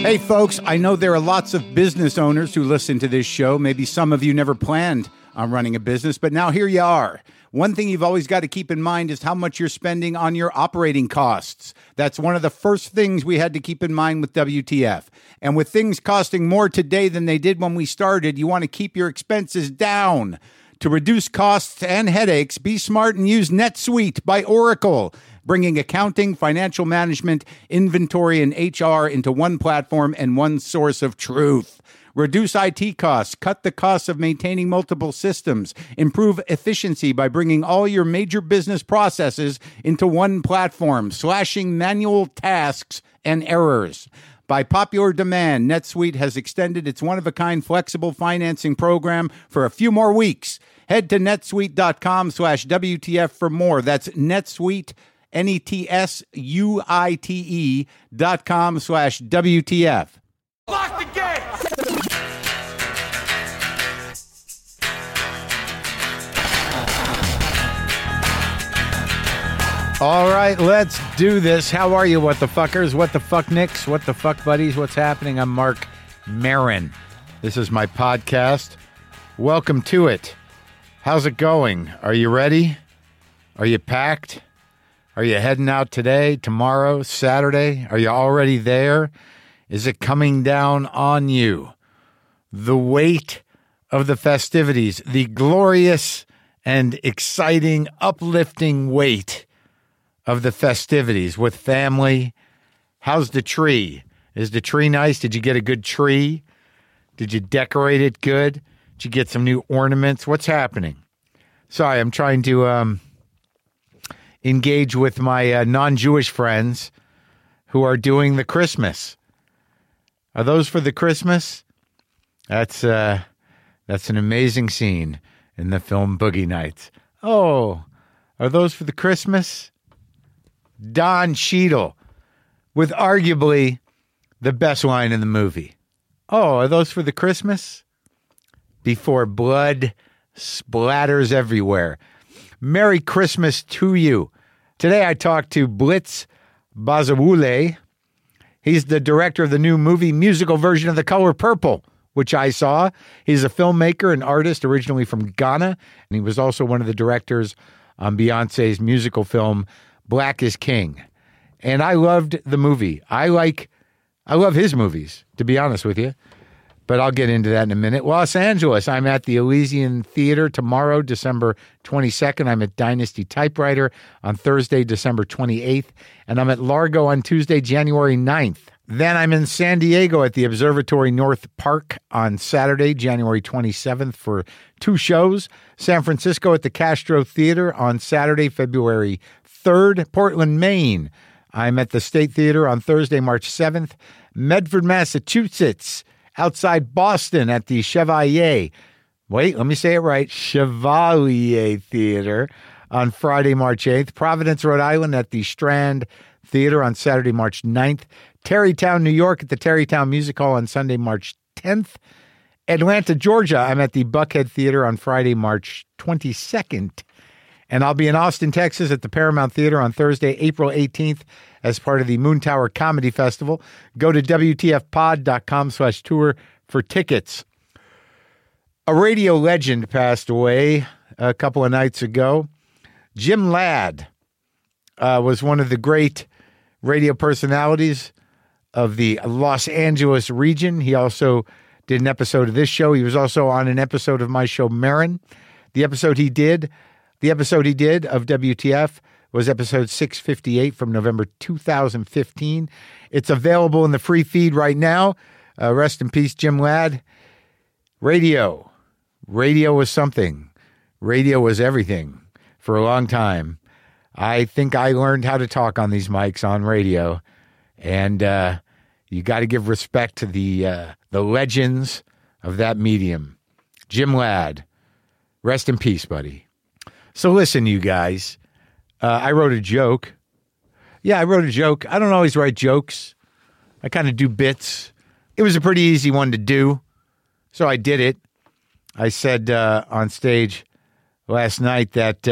Hey, folks, I know there are lots of business owners who listen to this show. Maybe some of you never planned on running a business, but now here you are. One thing you've always got to keep in mind is how much you're spending on your operating costs. That's one of the first things we had to keep in mind with WTF. And with things costing more today than they did when we started, you want to keep your expenses down. To reduce costs and headaches, be smart and use NetSuite by Oracle, bringing accounting, financial management, inventory, and HR into one platform and one source of truth. Reduce IT costs, cut the costs of maintaining multiple systems, improve efficiency by bringing all your major business processes into one platform, slashing manual tasks and errors. By popular demand, NetSuite has extended its one-of-a-kind flexible financing program for a few more weeks. Head to netsuite.com/WTF for more. That's NetSuite, NetSuite.com/WTF. Lock the gate! All right, let's do this. How are you, what the fuckers? What the fuck nicks? What the fuck buddies? What's happening? I'm Mark Maron. This is my podcast. Welcome to it. How's it going? Are you ready? Are you packed? Are you heading out today, tomorrow, Saturday? Are you already there? Is it coming down on you? The weight of the festivities, the glorious and exciting, uplifting weight of the festivities with family. How's the tree? Is the tree nice? Did you get a good tree? Did you decorate it good? Did you get some new ornaments? What's happening? Sorry, I'm trying to engage with my non-Jewish friends who are doing the Christmas. Are those for the Christmas? That's an amazing scene in the film Boogie Nights. Oh, are those for the Christmas? Don Cheadle with arguably the best line in the movie. Oh, are those for the Christmas? Before blood splatters everywhere. Merry Christmas to you. Today I talked to Blitz Bazawule. He's the director of the new movie musical version of The Color Purple, which I saw. He's a filmmaker and artist originally from Ghana, and he was also one of the directors on Beyonce's musical film Black is King. And I loved the movie. I love his movies, to be honest with you. But I'll get into that in a minute. Los Angeles, I'm at the Elysian Theater tomorrow, December 22nd. I'm at Dynasty Typewriter on Thursday, December 28th. And I'm at Largo on Tuesday, January 9th. Then I'm in San Diego at the Observatory North Park on Saturday, January 27th for 2 shows. San Francisco at the Castro Theater on Saturday, February 3rd. Portland, Maine, I'm at the State Theater on Thursday, March 7th. Medford, Massachusetts, outside Boston at the Chevalier. Wait, let me say it right. Chevalier Theater on Friday, March 8th. Providence, Rhode Island at the Strand Theater on Saturday, March 9th. Tarrytown, New York at the Tarrytown Music Hall on Sunday, March 10th. Atlanta, Georgia, I'm at the Buckhead Theater on Friday, March 22nd. And I'll be in Austin, Texas at the Paramount Theater on Thursday, April 18th as part of the Moon Tower Comedy Festival. Go to WTFpod.com/tour for tickets. A radio legend passed away a couple of nights ago. Jim Ladd was one of the great radio personalities of the Los Angeles region. He also did an episode of this show. He was also on an episode of my show, Maron. The episode he did of WTF was episode 658 from November 2015. It's available in the free feed right now. Rest in peace, Jim Ladd. Radio was something. Radio was everything for a long time. I think I learned how to talk on these mics on radio, and you got to give respect to the legends of that medium. Jim Ladd, rest in peace, buddy. So listen, you guys, I wrote a joke. Yeah, I wrote a joke. I don't always write jokes. I kind of do bits. It was a pretty easy one to do, so I did it. I said on stage last night that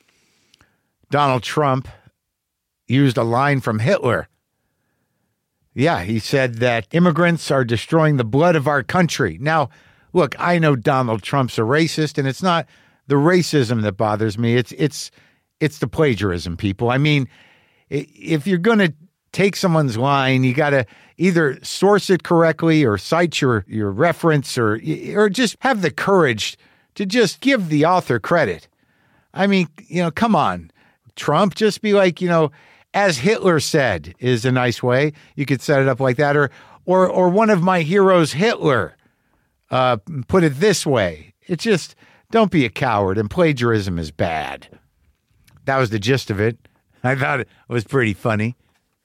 Donald Trump used a line from Hitler. Yeah, he said that immigrants are destroying the blood of our country. Now, look, I know Donald Trump's a racist, and it's not the racism that bothers me. It's the plagiarism, people. I mean, if you're going to take someone's line, you got to either source it correctly or cite your reference or just have the courage to just give the author credit. I mean, come on, Trump, just be like, as Hitler said is a nice way. You could set it up like that. Or one of my heroes, Hitler, put it this way. It's just, don't be a coward, and plagiarism is bad. That was the gist of it. I thought it was pretty funny.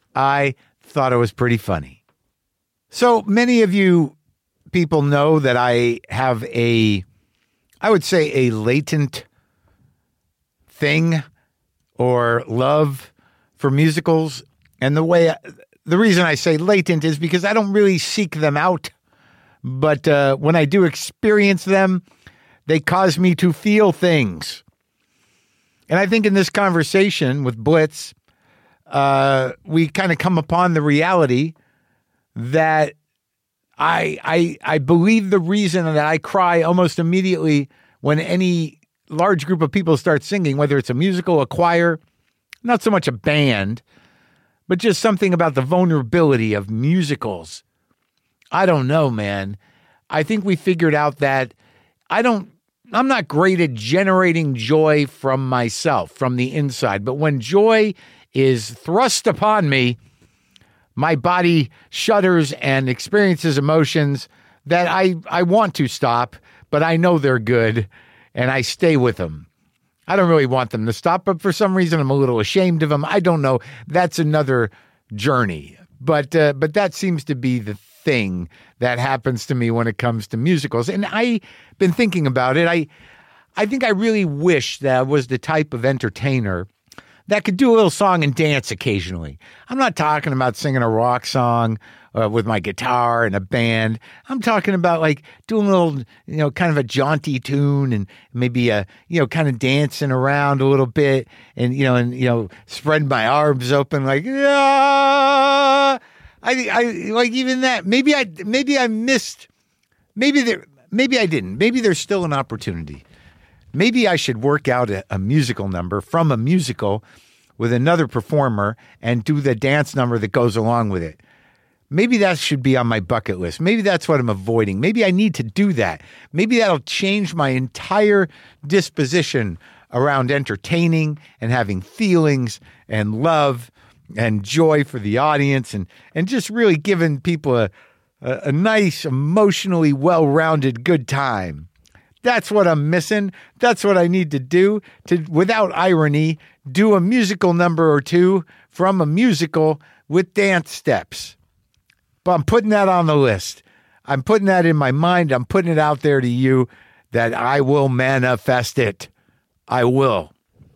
So many of you people know that I have I would say a latent thing or love for musicals. And the reason I say latent is because I don't really seek them out. But when I do experience them, they cause me to feel things. And I think in this conversation with Blitz, we kind of come upon the reality that I believe the reason that I cry almost immediately when any large group of people start singing, whether it's a musical, a choir, not so much a band, but just something about the vulnerability of musicals. I don't know, man. I think we figured out that I'm not great at generating joy from myself, from the inside, but when joy is thrust upon me, my body shudders and experiences emotions that I want to stop, but I know they're good, and I stay with them. I don't really want them to stop, but for some reason I'm a little ashamed of them. I don't know. That's another journey. But that seems to be the thing that happens to me when it comes to musicals. And I've been thinking about it. I think I really wish that I was the type of entertainer that could do a little song and dance occasionally. I'm not talking about singing a rock song with my guitar and a band. I'm talking about like doing a little, kind of a jaunty tune and maybe kind of dancing around a little bit and spread my arms open like, yeah. I like even that. Maybe I missed. Maybe I didn't. Maybe there's still an opportunity. Maybe I should work out a musical number from a musical with another performer and do the dance number that goes along with it. Maybe that should be on my bucket list. Maybe that's what I'm avoiding. Maybe I need to do that. Maybe that'll change my entire disposition around entertaining and having feelings and love and joy for the audience and just really giving people a nice, emotionally well-rounded good time. That's what I'm missing. That's what I need to do to, without irony, do a musical number or two from a musical with dance steps. But I'm putting that on the list. I'm putting that in my mind. I'm putting it out there to you that I will manifest it. I will.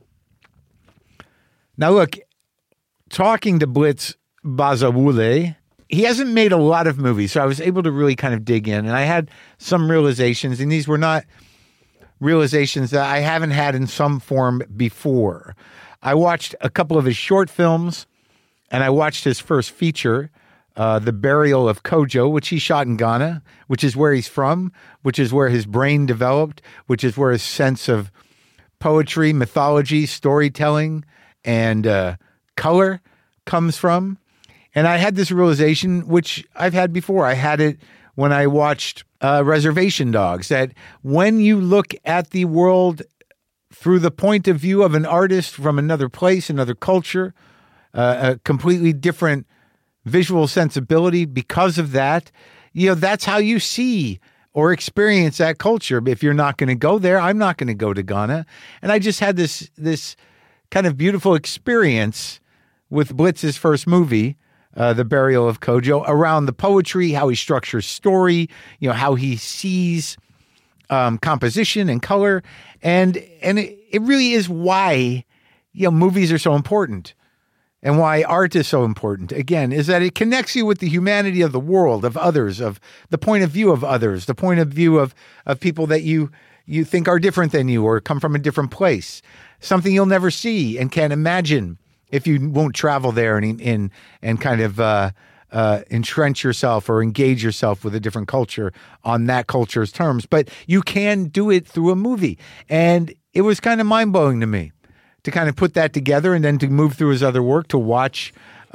Now look, talking to Blitz Bazawule, he hasn't made a lot of movies, so I was able to really kind of dig in. And I had some realizations, and these were not realizations that I haven't had in some form before. I watched a couple of his short films, and I watched his first feature, The Burial of Kojo, which he shot in Ghana, which is where he's from, which is where his brain developed, which is where his sense of poetry, mythology, storytelling, and color comes from. And I had this realization, which I've had before. I had it when I watched Reservation Dogs, that when you look at the world through the point of view of an artist from another place, another culture, a completely different visual sensibility because of that, that's how you see or experience that culture. If you're not going to go there, I'm not going to go to Ghana. And I just had this kind of beautiful experience with Blitz's first movie, The Burial of Kojo, around the poetry, how he structures story, how he sees composition and color. And it really is why, movies are so important and why art is so important, again, is that it connects you with the humanity of the world, of others, of the point of view of others, the point of view of people that you think are different than you or come from a different place, something you'll never see and can't imagine if you won't travel there and kind of entrench yourself or engage yourself with a different culture on that culture's terms, but you can do it through a movie. And it was kind of mind-blowing to me to kind of put that together and then to move through his other work, to watch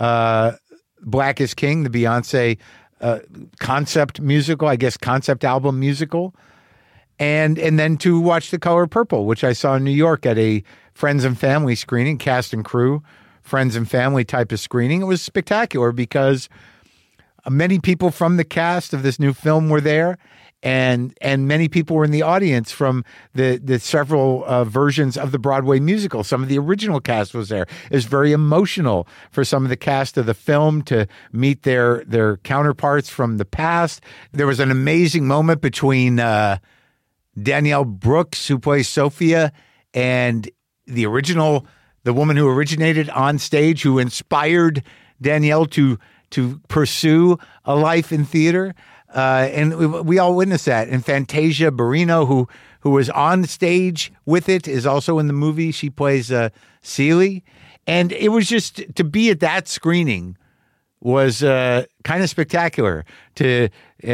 Black is King, the Beyonce concept musical, I guess concept album musical, and then to watch The Color Purple, which I saw in New York at a friends and family screening, cast and crew, friends and family type of screening. It was spectacular because many people from the cast of this new film were there, and many people were in the audience from the several versions of the Broadway musical. Some of the original cast was there. It was very emotional for some of the cast of the film to meet their counterparts from the past. There was an amazing moment between Danielle Brooks, who plays Sophia, and the woman who originated on stage, who inspired Danielle to pursue a life in theater. And we all witnessed that. And Fantasia Barrino, who was on stage with it, is also in the movie. She plays Celie. And it was just, to be at that screening was kind of spectacular, to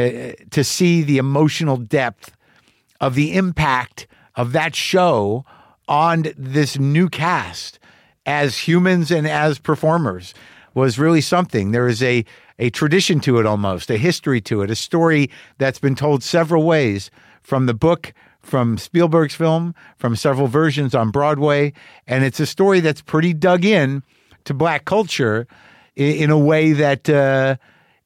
see the emotional depth of the impact of that show on this new cast as humans and as performers was really something. There is a tradition to it, almost a history to it, a story that's been told several ways, from the book, from Spielberg's film, from several versions on Broadway. And it's a story that's pretty dug in to Black culture in a way that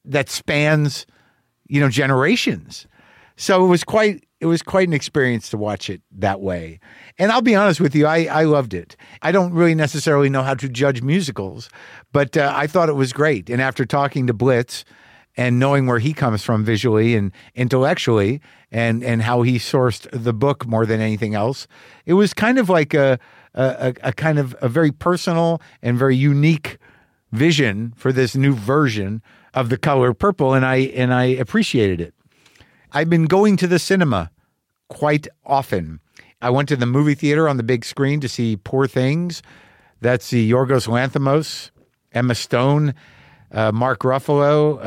spans, generations. So it was quite an experience to watch it that way. And I'll be honest with you, I loved it. I don't really necessarily know how to judge musicals, but I thought it was great. And after talking to Blitz and knowing where he comes from visually and intellectually, and how he sourced the book more than anything else, it was kind of like a kind of a very personal and very unique vision for this new version of The Color Purple, and I appreciated it. I've been going to the cinema quite often. I went to the movie theater on the big screen to see Poor Things. That's the Yorgos Lanthimos, Emma Stone, Mark Ruffalo,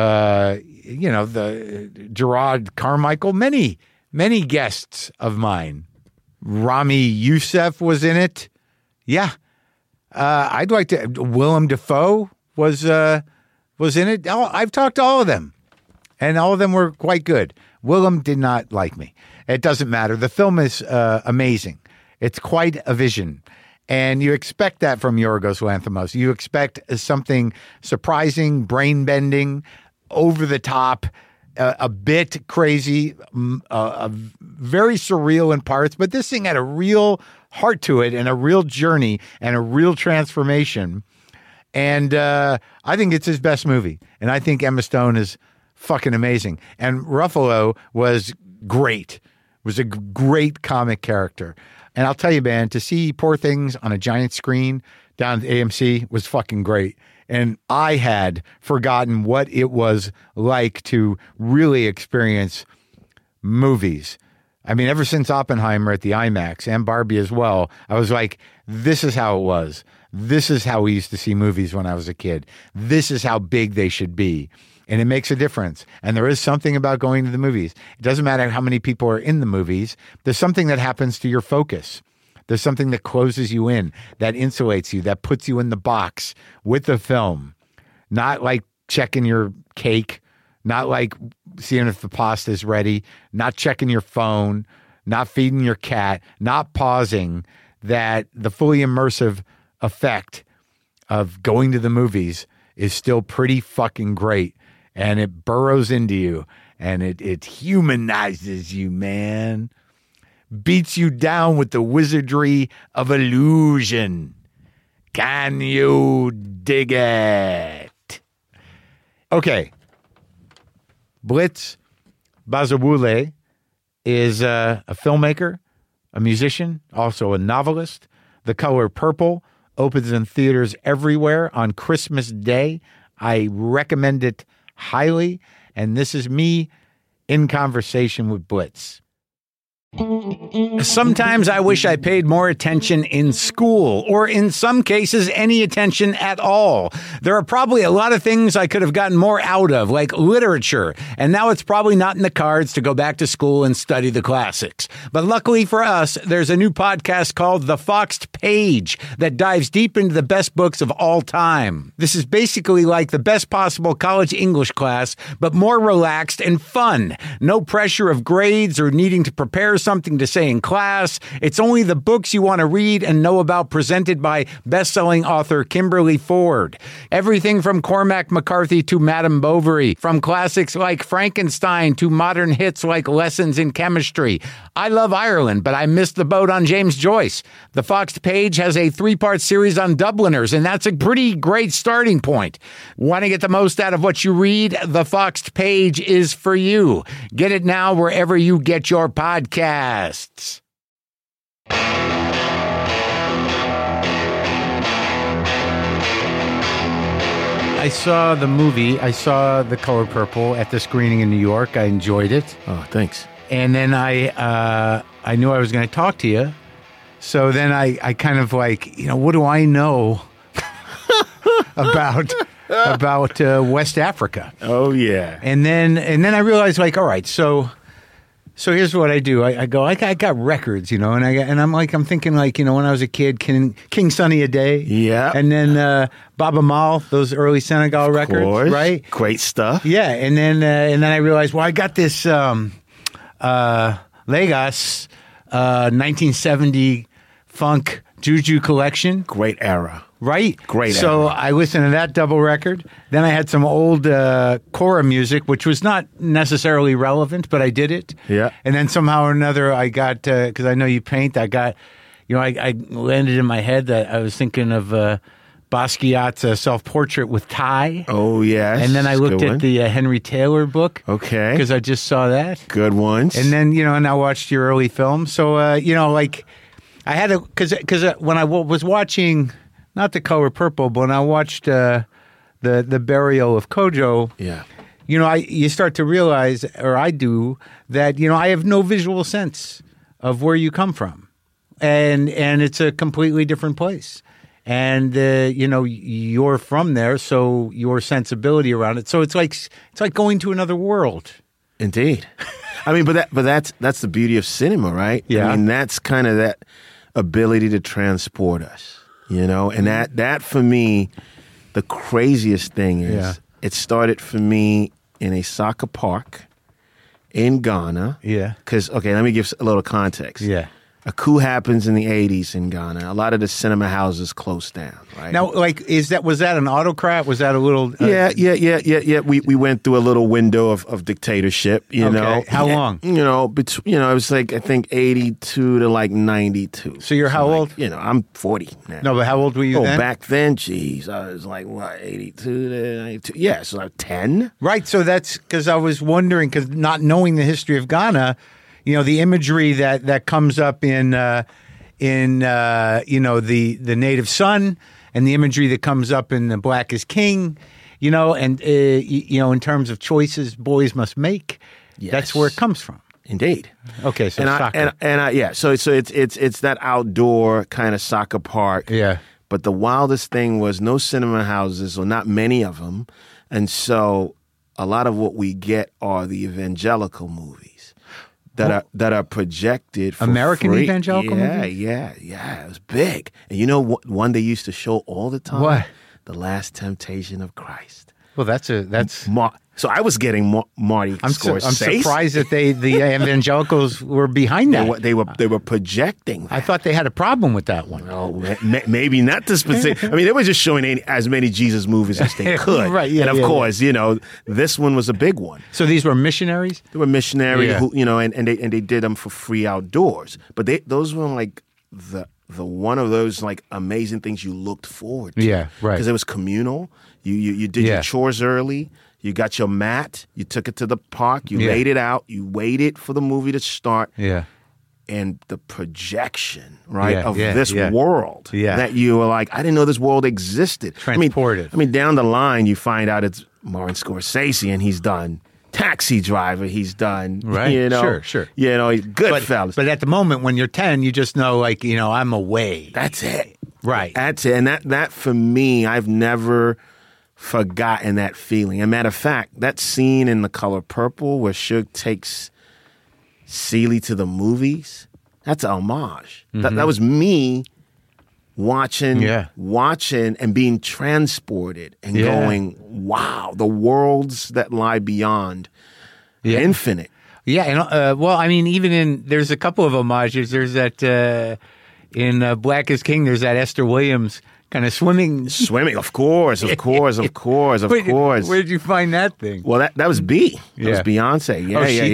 the Gerard Carmichael, many guests of mine. Rami Youssef was in it. Yeah. I'd like to. Willem Dafoe was in it. I've talked to all of them, and all of them were quite good. Willem did not like me. It doesn't matter. The film is amazing. It's quite a vision. And you expect that from Yorgos Lanthimos. You expect something surprising, brain-bending, over the top, a bit crazy, very surreal in parts. But this thing had a real heart to it and a real journey and a real transformation. And I think it's his best movie. And I think Emma Stone is fucking amazing. And Ruffalo was great. Was a great comic character. And I'll tell you, man, to see Poor Things on a giant screen down at AMC was fucking great. And I had forgotten what it was like to really experience movies. I mean, ever since Oppenheimer at the IMAX and Barbie as well, I was like, this is how it was. This is how we used to see movies when I was a kid. This is how big they should be. And it makes a difference. And there is something about going to the movies. It doesn't matter how many people are in the movies. There's something that happens to your focus. There's something that closes you in, that insulates you, that puts you in the box with the film. Not like checking your cake, not like seeing if the pasta is ready, not checking your phone, not feeding your cat, not pausing. That the fully immersive effect of going to the movies is still pretty fucking great. And it burrows into you, and it humanizes you, man. Beats you down with the wizardry of illusion. Can you dig it? Okay. Blitz Bazawule is a filmmaker, a musician, also a novelist. The Color Purple opens in theaters everywhere on Christmas Day. I recommend it highly. And this is me in conversation with Blitz. Sometimes I wish I paid more attention in school, or in some cases, any attention at all. There are probably a lot of things I could have gotten more out of, like literature, and now it's probably not in the cards to go back to school and study the classics. But luckily for us, there's a new podcast called The Foxed Page that dives deep into the best books of all time. This is basically like the best possible college English class, but more relaxed and fun. No pressure of grades or needing to prepare something to say in class. It's only the books you want to read and know about, presented by best-selling author Kimberly Ford. Everything from Cormac McCarthy to Madame Bovary, from classics like Frankenstein to modern hits like Lessons in Chemistry. I love Ireland, but I missed the boat on James Joyce. The Foxed Page has a 3-part series on Dubliners, and that's a pretty great starting point. Want to get the most out of what you read? The Foxed Page is for you. Get it now wherever you get your podcasts. I saw the movie. I saw The Color Purple at the screening in New York. I enjoyed it. Oh, thanks. And then I knew I was going to talk to you. So then I kind of like, what do I know about West Africa? Oh, yeah. And then I realized, like, all right, so here's what I do. I go, I got records, and I'm thinking like, when I was a kid, King Sunny Ade. Yeah. And then Baba Mal, those early Senegal records, course. right? Great stuff. Yeah. And then I realized, well, I got this Lagos 1970 funk Juju collection. Great era. Right? Great. So I listened to that double record. Then I had some old Cora music, which was not necessarily relevant, but I did it. Yeah. And then somehow or another, I got, because I know you paint, I got, I landed in my head that I was thinking of Basquiat's self-portrait with Ty. Oh, yes. And then I looked at the Henry Taylor book. Okay. Because I just saw that. Good ones. And then, and I watched your early films. So, like, I had to, because when I was watching... Not The Color Purple, but when I watched the burial of Kojo, yeah, you start to realize, or I do, that I have no visual sense of where you come from, and it's a completely different place, and you're from there, so your sensibility around it, so it's like going to another world. Indeed, I mean, but that's the beauty of cinema, right? Yeah, I mean that's kind of that ability to transport us. And that for me, the craziest thing is it started for me in a soccer park in Ghana. Yeah. Because, okay, let me give a little context. Yeah. A coup happens in the 80s in Ghana. A lot of the cinema houses closed down, right? Now, like, was that an autocrat? Was that a little... Yeah. We went through a little window of dictatorship, you know. How long? It was like, I think 82 to like 92. So you're how old? I'm 40 now. No, but how old were you then? Oh, back then, geez, I was like, what, 82 to 92? Yeah, so like 10. Right, so that's because I was wondering, because not knowing the history of Ghana... the imagery that comes up in the native son, and the imagery that comes up in the Black is King, and in terms of choices boys must make, that's where it comes from. Indeed. Okay, so soccer. So it's that outdoor kind of soccer park. Yeah. But the wildest thing was no cinema houses, or not many of them, and so a lot of what we get are the evangelical movies. That are projected for American free. evangelical movies? Yeah. It was big. And one they used to show all the time? What? The Last Temptation of Christ. Well, that's so I was getting Marty Scorsese. I'm surprised that the evangelicals were behind that. They were projecting that. I thought they had a problem with that one. No, maybe not the specific. I mean, they were just showing as many Jesus movies as they could. Right, yeah, and of course, this one was a big one. So these were missionaries? They were missionaries who, and they did them for free outdoors. But those were like the one of those like amazing things you looked forward to. Yeah, right. Because it was communal. You did your chores early. You got your mat. You took it to the park. You laid it out. You waited for the movie to start. Yeah. And the projection, right, of this world Yeah. that you were like, I didn't know this world existed. Transported. I mean, down the line, you find out it's Martin Scorsese, and he's done Taxi Driver he's done. Right. You know? Sure. You know, Goodfellas. But at the moment when you're 10, you just know, like, you know, I'm away. That's it. Right. That's it. And that for me, I've never forgotten that feeling. As a matter of fact, that scene in The Color Purple where Suge takes Celie to the movies, that's an homage. That was me watching and being transported and going, wow, the worlds that lie beyond infinite. Yeah, and well, I mean, there's a couple of homages. There's that in Black is King. There's that Esther Williams kind of swimming, of course. Where'd you find that thing? Well, that was B. That was Beyonce.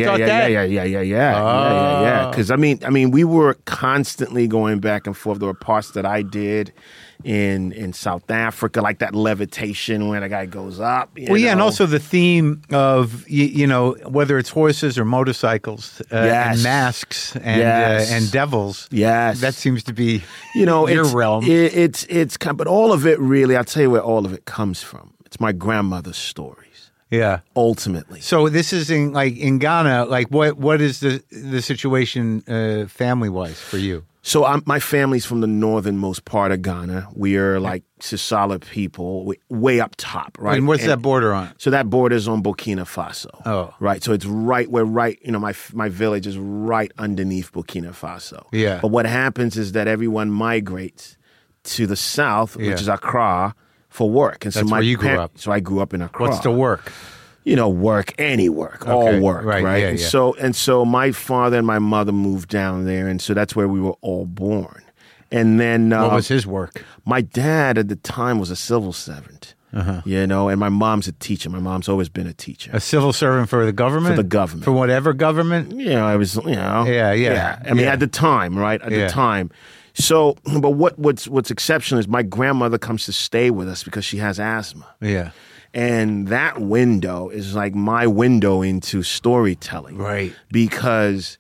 Yeah. Because I mean, we were constantly going back and forth. There were parts that I did in South Africa, like that levitation when a guy goes up. You know? And also the theme of you know, whether it's horses or motorcycles and masks and devils. Yes, that seems to be your realm. It's kind, but all of it really. I'll tell you where all of it comes from. It's my grandmother's stories. Yeah, ultimately. So this is in Ghana. Like, what is the situation family wise for you? So my family's from the northernmost part of Ghana. We are like Sisala people, way up top, right? And what's that border on? So that border's on Burkina Faso. Oh. Right. So it's we're right, my village is right underneath Burkina Faso. Yeah. But what happens is that everyone migrates to the south, which is Accra, for work. And that's where you grew up. So I grew up in Accra. What's the work? Work, any work, all work, right? Yeah, And so my father and my mother moved down there, and so that's where we were all born. And then what was his work? My dad at the time was a civil servant, and my mom's a teacher. My mom's always been a teacher. A civil servant for the government? For the government. For whatever government? I was, Yeah. I mean, at the time, right? At the time. So, but what's exceptional is my grandmother comes to stay with us because she has asthma. Yeah. And that window is like my window into storytelling. Right. Because,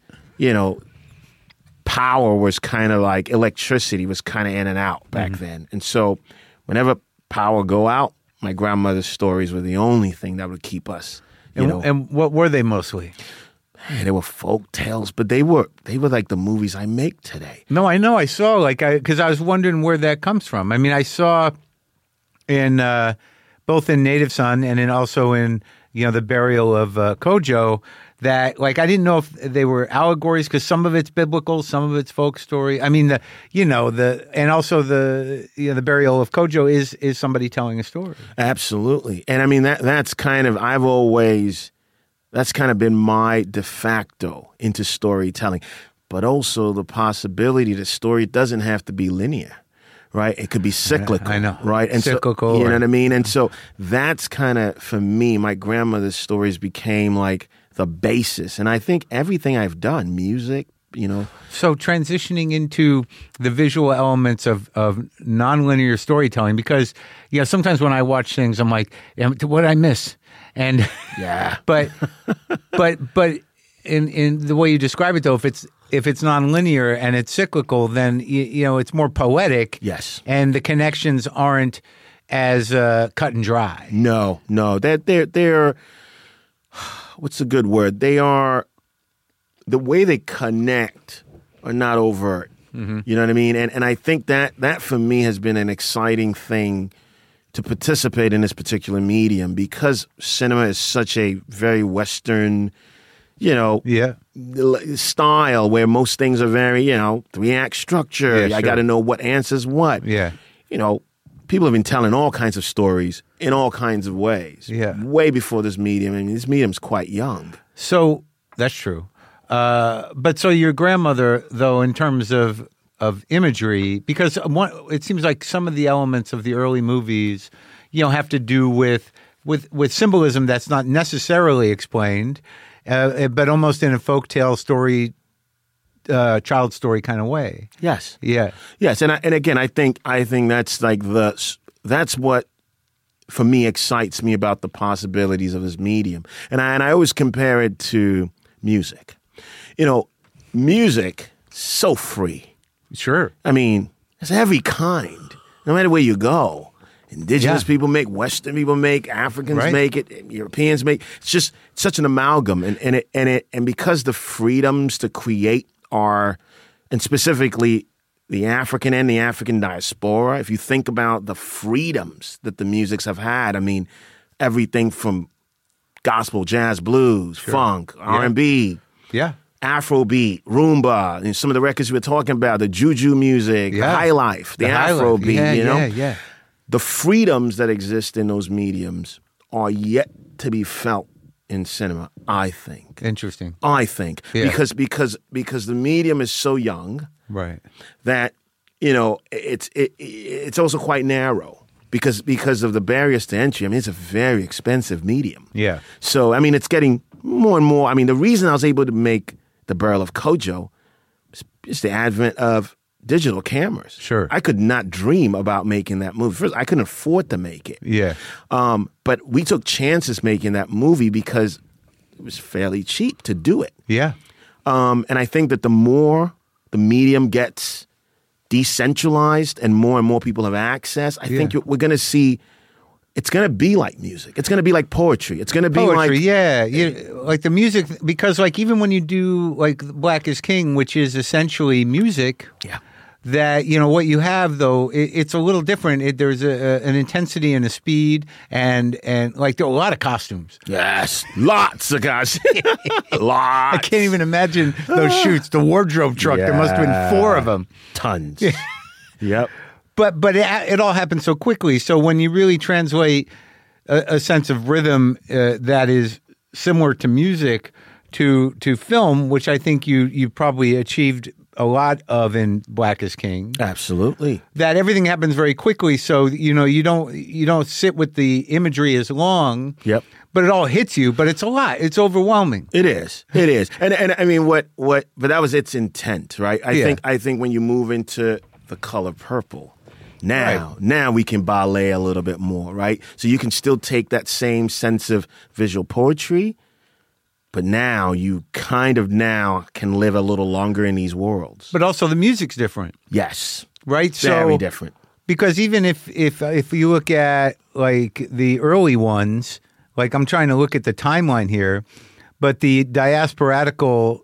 power was kind of like electricity was kind of in and out back then. And so whenever power go out, my grandmother's stories were the only thing that would keep us, And what were they mostly? They were folk tales, but they were like the movies I make today. No, I know. I saw because I was wondering where that comes from. I mean, I saw in both in Native Son and also in the burial of Kojo that I didn't know if they were allegories because some of it's biblical, some of it's folk story. I mean and also the burial of Kojo is somebody telling a story. Absolutely, and I mean that's kind of that's kind of been my de facto into storytelling, but also the possibility that story doesn't have to be linear. Right, it could be cyclical. I know, right, and cyclical. So, you know what I mean. And so that's kind of for me. My grandmother's stories became like the basis, and I think everything I've done, music, So transitioning into the visual elements of nonlinear storytelling, because sometimes when I watch things, I'm like, what did I miss? And but in the way you describe it, though, if it's nonlinear and it's cyclical, then it's more poetic. Yes, and the connections aren't as cut and dry. No, they're what's a good word? They are the way they connect are not overt. Mm-hmm. You know what I mean? And I think that for me has been an exciting thing to participate in this particular medium because cinema is such a very Western, style where most things are very, 3-act structure. I got to know what answers what. Yeah. People have been telling all kinds of stories in all kinds of ways. Yeah. Way before this medium. I mean, this medium's quite young. So that's true. But so your grandmother, though, in terms of imagery, because it seems like some of the elements of the early movies, have to do with symbolism that's not necessarily explained, but almost in a folktale story, child story kind of way. Yes. Yeah. Yes. And again, I think that's like that's what for me excites me about the possibilities of this medium. And I always compare it to music. Music so free. Sure. I mean, it's every kind, no matter where you go. Indigenous people make, Western people make, Africans make it, Europeans make. It's just such an amalgam, and because the freedoms to create are, and specifically the African and the African diaspora. If you think about the freedoms that the musics have had, I mean, everything from gospel, jazz, blues, funk, R&B, Afrobeat, Roomba, and some of the records we were talking about, the Juju music, the High Life, the Afrobeat, you know? The freedoms that exist in those mediums are yet to be felt in cinema, I think. Interesting. I think. Because the medium is so young. Right. That, you know, it's also quite narrow because of the barriers to entry. I mean, it's a very expensive medium. Yeah. So, I mean, it's getting more and more. I mean, the reason I was able to make The Burial of Kojo is the advent of digital cameras. Sure. I could not dream about making that movie. First, I couldn't afford to make it. Yeah. But we took chances making that movie because it was fairly cheap to do it. Yeah. And I think that the more the medium gets decentralized and more people have access, I think we're going to see, it's going to be like music. It's going to be like poetry. It's going to be like... like the music, because like even when you do like Black is King, which is essentially music... Yeah. That, you know, what you have, though, it's a little different. There's an intensity and a speed, and like there are a lot of costumes. Yes, lots of costumes. Lots. I can't even imagine those shoots. The wardrobe truck, there must have been 4 of them. Tons. Yep. But it all happened so quickly. So when you really translate a sense of rhythm that is similar to music to film, which I think you probably achieved a lot of in Black is King. Absolutely. That everything happens very quickly, so you know you don't sit with the imagery as long. Yep. But it all hits you. But it's a lot. It's overwhelming. It is. And I mean, but that was its intent, right? I think when you move into The Color Purple, now we can ballet a little bit more, right? So you can still take that same sense of visual poetry. But now you kind of can live a little longer in these worlds. But also the music's different. Yes. Right? Very different. Because even if you look at like the early ones, like I'm trying to look at the timeline here, but the Diasporatical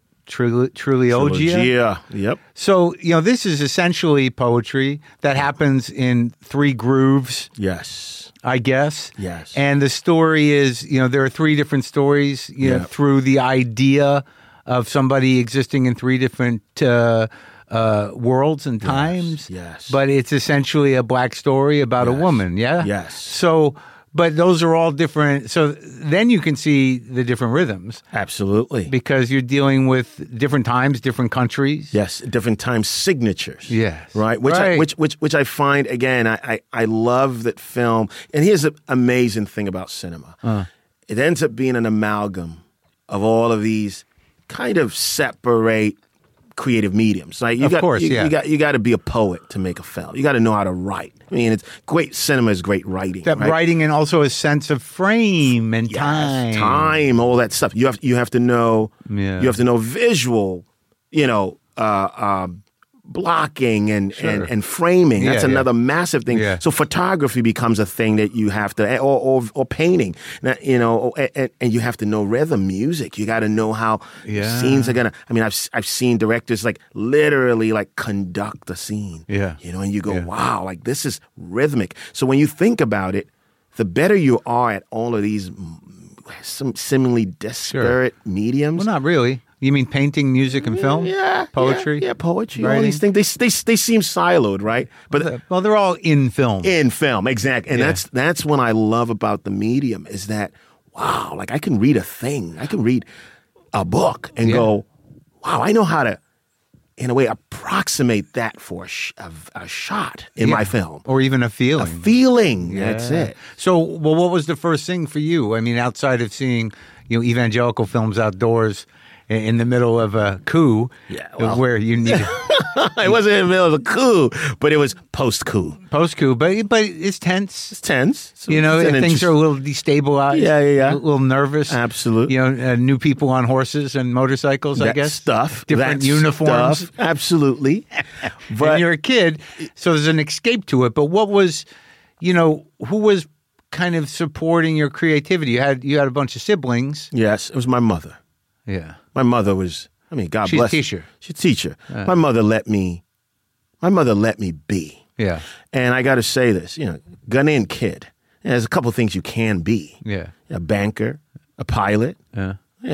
Trilogia. Yep. So, you know, this is essentially poetry that happens in 3 grooves. Yes. I guess. Yes. And the story is, you know, there are 3 different stories, you know, through the idea of somebody existing in 3 different worlds and times. Yes. But it's essentially a black story about a woman, yeah? Yes. So, but those are all different. So then you can see the different rhythms. Absolutely. Because you're dealing with different times, different countries. Yes, different time signatures. Yes. Right? Which I find, again, I love that film. And here's an amazing thing about cinema. It ends up being an amalgam of all of these kind of separate creative mediums. Like you got to be a poet to make a film. You got to know how to write. I mean, it's great. Cinema is great writing. That writing and also a sense of frame and time, all that stuff. You have to know. Yeah. You have to know visual. You know, blocking and framing. That's another massive thing. Yeah. So photography becomes a thing that you have to, or painting. You know, and you have to know rhythm, music. You got to know how scenes are gonna. I mean, I've seen directors like literally like conduct a scene. Yeah. You know, and you go, wow, like this is rhythmic. So when you think about it, the better you are at all of these some seemingly disparate mediums. Well, not really. You mean painting, music, and film? Yeah. Poetry? Yeah, poetry. Writing. All these things, they seem siloed, right? But well, they're all in film. In film, exactly. And that's what I love about the medium is that, wow, like I can read a thing. I can read a book and go, wow, I know how to, in a way, approximate that for a shot in my film. Or even a feeling. A feeling. Yeah. That's it. So, well, what was the first thing for you? I mean, outside of seeing, you know, evangelical films outdoors, in the middle of a coup, where you need. It wasn't in the middle of a coup, but it was post-coup. Post-coup, but it's tense. It's tense. So you know, things are a little destabilized. Yeah. A little nervous. Absolutely. You know, new people on horses and motorcycles, I guess. Different uniforms. Stuff. Absolutely. But and you're a kid, so there's an escape to it. But what was, who was kind of supporting your creativity? You had a bunch of siblings. Yes, it was my mother. Yeah. My mother was, God She's bless a her. teacher. She's a teacher. My mother let me be. Yeah. And I got to say this, Ghanaian kid, there's a couple of things you can be. Yeah. A banker, a pilot, Yeah.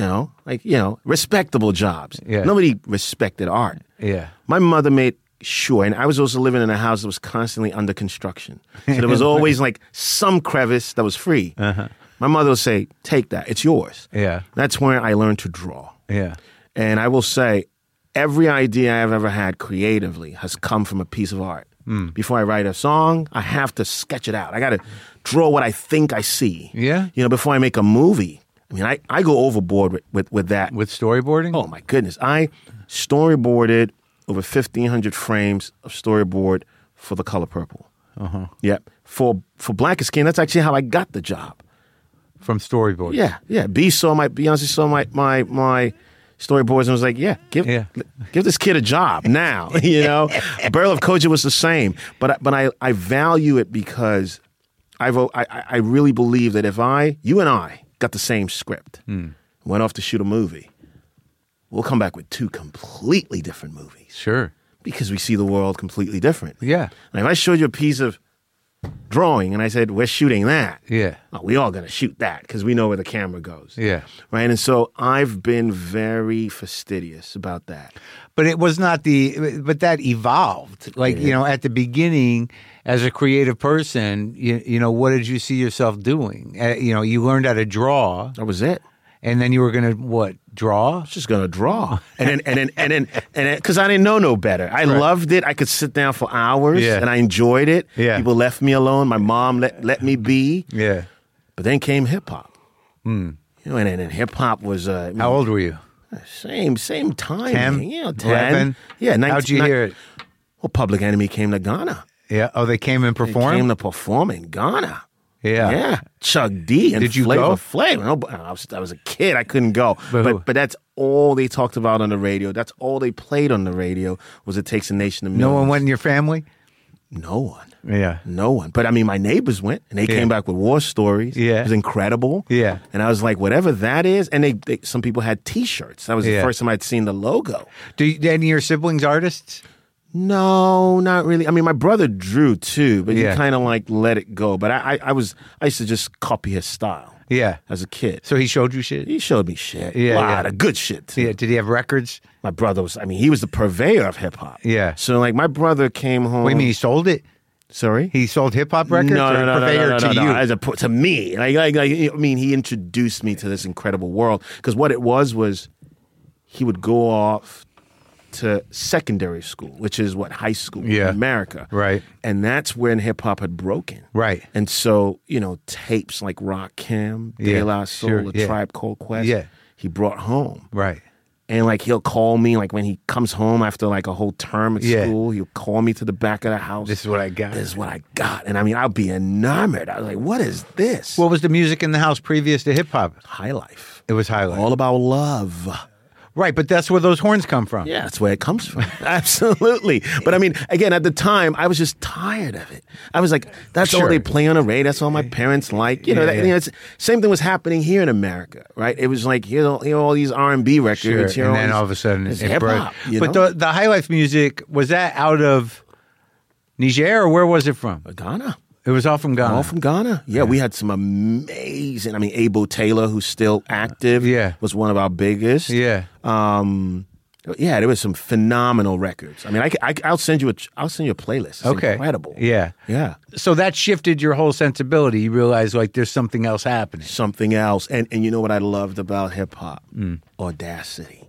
respectable jobs. Yeah. Nobody respected art. Yeah. My mother made sure, and I was also living in a house that was constantly under construction. So there was always like some crevice that was free. Uh-huh. My mother would say, take that, it's yours. Yeah. That's where I learned to draw. Yeah. And I will say, every idea I've ever had creatively has come from a piece of art. Before I write a song, I have to sketch it out. I got to draw what I think I see. Yeah. Before I make a movie. I mean, I go overboard with that. With storyboarding? Oh, my goodness. I storyboarded over 1,500 frames of storyboard for The Color Purple. Uh-huh. Yep. For Black is King, that's actually how I got the job. From storyboard. Yeah. Beyonce saw my storyboards and was like, give this kid a job now. Burl of Koja was the same. But I value it because I really believe that if you and I got the same script, went off to shoot a movie, we'll come back with two completely different movies. Sure. Because we see the world completely different. Yeah. And if I showed you a piece of drawing and I said, we're shooting that. Yeah. Well, we all going to shoot that because we know where the camera goes. Yeah. Right. And so I've been very fastidious about that. But it was not but that evolved. Like, at the beginning, as a creative person, what did you see yourself doing? You learned how to draw. That was it. And then you were going to, draw? I was just going to draw. And then, because I didn't know no better. I loved it. I could sit down for hours and I enjoyed it. Yeah. People left me alone. My mom let me be. Yeah. But then came hip hop. And then hip hop was. How old were you? Same time. 10? 10. 11? Yeah. How'd you hear it? Well, Public Enemy came to Ghana. Yeah. Oh, they came and performed? They came to perform in Ghana. Yeah. Yeah. Chuck D and Did you Flavor go? Flav. No, I was a kid. I couldn't go. But that's all they talked about on the radio. That's all they played on the radio was It Takes a Nation of Millions. No one went in your family? No one. Yeah. No one. But I mean, my neighbors went and they came back with war stories. Yeah. It was incredible. Yeah. And I was like, whatever that is. And some people had T-shirts. That was the first time I'd seen the logo. Any of your siblings artists? No, not really. I mean, my brother drew too, but he kind of like let it go. But I used to just copy his style. Yeah. As a kid. So he showed you shit? He showed me shit. Yeah. A lot of good shit too. Yeah. Did he have records? My brother he was the purveyor of hip hop. Yeah. So like my brother came home. What do you mean he sold it? Sorry? He sold hip hop records? No, to you? As to me. He introduced me to this incredible world. Because what it was he would go off to secondary school, which is high school in America. Right. And that's when hip hop had broken. Right. And so, tapes like Rakim, De La Soul, A Tribe Called Quest, he brought home. Right. And he'll call me when he comes home after a whole term at school, he'll call me to the back of the house. This is what I got. This is what I got. And I'll be enamored. I was like, what is this? What was the music in the house previous to hip hop? High Life. It was High Life. All about love. Right, but that's where those horns come from. Yeah, that's where it comes from. Absolutely. But again, at the time, I was just tired of it. I was like, that's all they play on the radio. That's all my parents like. Same thing was happening here in America, right? It was like, here are all these R&B records. Sure. And then all of a sudden, it's hip-hop. But the High Life music, was that out of Niger, or where was it from? Ghana. It was all from Ghana. All from Ghana. Yeah, we had some amazing. Abo Taylor, who's still active, was one of our biggest. Yeah. There was some phenomenal records. I'll send you a playlist. It's incredible. Yeah. Yeah. So that shifted your whole sensibility. You realized there's something else happening. Something else. And you know what I loved about hip hop? Audacity.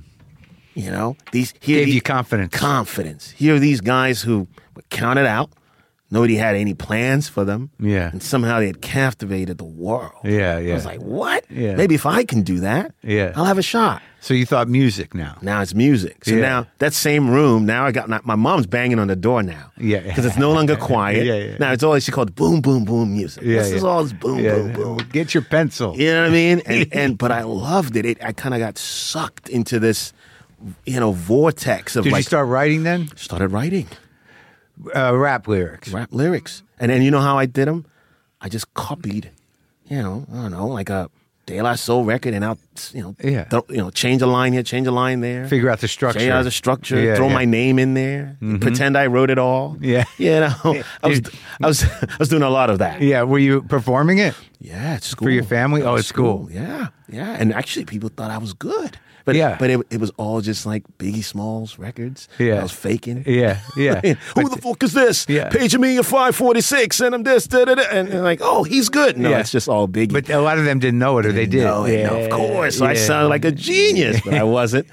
Gave you confidence. Confidence. Here are these guys who were counted out. Nobody had any plans for them. Yeah. And somehow they had captivated the world. Yeah. I was like, what? Yeah. Maybe if I can do that, I'll have a shot. So you thought music now. Now it's music. So now that same room, now I got my mom's banging on the door now. Yeah. Because it's no longer quiet. Yeah. Now it's always she called boom, boom, boom music. Yeah, this is all this boom, boom, boom. Get your pencil. You know what I mean? But I loved it. I kind of got sucked into this, vortex of Did you start writing then? Started writing. Rap lyrics. Rap lyrics. And then you know how I did them? I just copied, I don't know, like a De La Soul record, and I'll, change a line here, change a line there. Figure out the structure. Change out the structure, throw my name in there, pretend I wrote it all. Yeah. I was doing a lot of that. Yeah, were you performing it? Yeah, at school. For your family? Oh, it's school. Yeah. And actually people thought I was good. But it was all just like Biggie Smalls records. Yeah. I was faking. Yeah. Who the fuck is this? Yeah. Page me at 546 and I'm this, da-da-da. And like, oh, he's good. No, it's just all Biggie. But a lot of them didn't know it, or they did. No, of course. So I sounded like a genius, but I wasn't.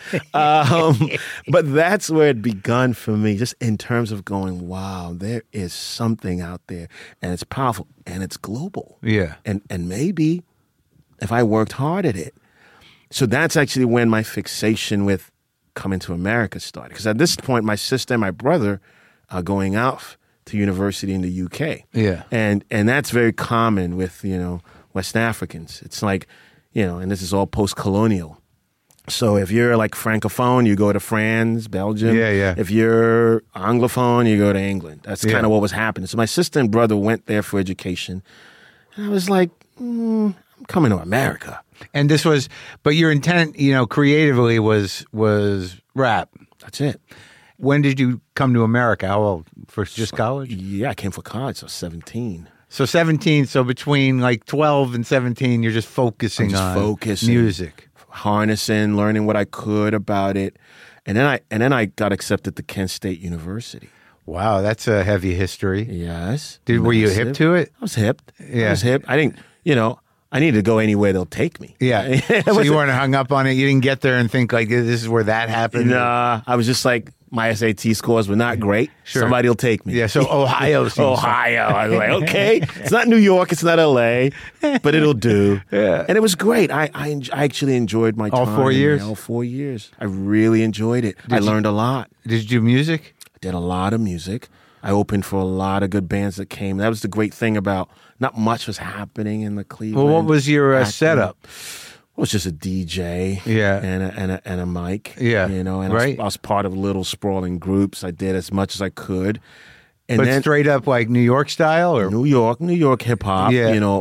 But that's where it begun for me, just in terms of going, wow, there is something out there, and it's powerful, and it's global. Yeah. And maybe if I worked hard at it. So that's actually when my fixation with coming to America started. Because at this point, my sister and my brother are going out to university in the UK. Yeah. And that's very common with, West Africans. It's like, and this is all post-colonial. So if you're like Francophone, you go to France, Belgium. Yeah. If you're Anglophone, you go to England. That's kind of what was happening. So my sister and brother went there for education. And I was like, I'm coming to America. And this was, but your intent, creatively was rap. That's it. When did you come to America? How old? For just college? Yeah, I came for college. So I was 17. So 17. So between like 12 and 17, you're just focusing on music, harnessing, learning what I could about it, and then I got accepted to Kent State University. Wow, that's a heavy history. Yes. Were you hip to it? I was hip. Yeah. I was hip. I didn't. I needed to go anywhere they'll take me. Yeah. So you weren't hung up on it? You didn't get there and think like, this is where that happened? Nah. I was just like, my SAT scores were not great. Sure. Somebody will take me. Yeah, so Ohio seems Ohio. I was like, okay. It's not New York. It's not LA. But it'll do. Yeah. And it was great. I actually enjoyed my time. All 4 years? All 4 years. I really enjoyed it. I learned a lot. Did you do music? I did a lot of music. I opened for a lot of good bands that came. That was the great thing about not much was happening in the Cleveland. Well, what was your setup? It was just a DJ, and a mic, and I was part of little sprawling groups. I did as much as I could, and but then straight up like New York style, or New York hip hop,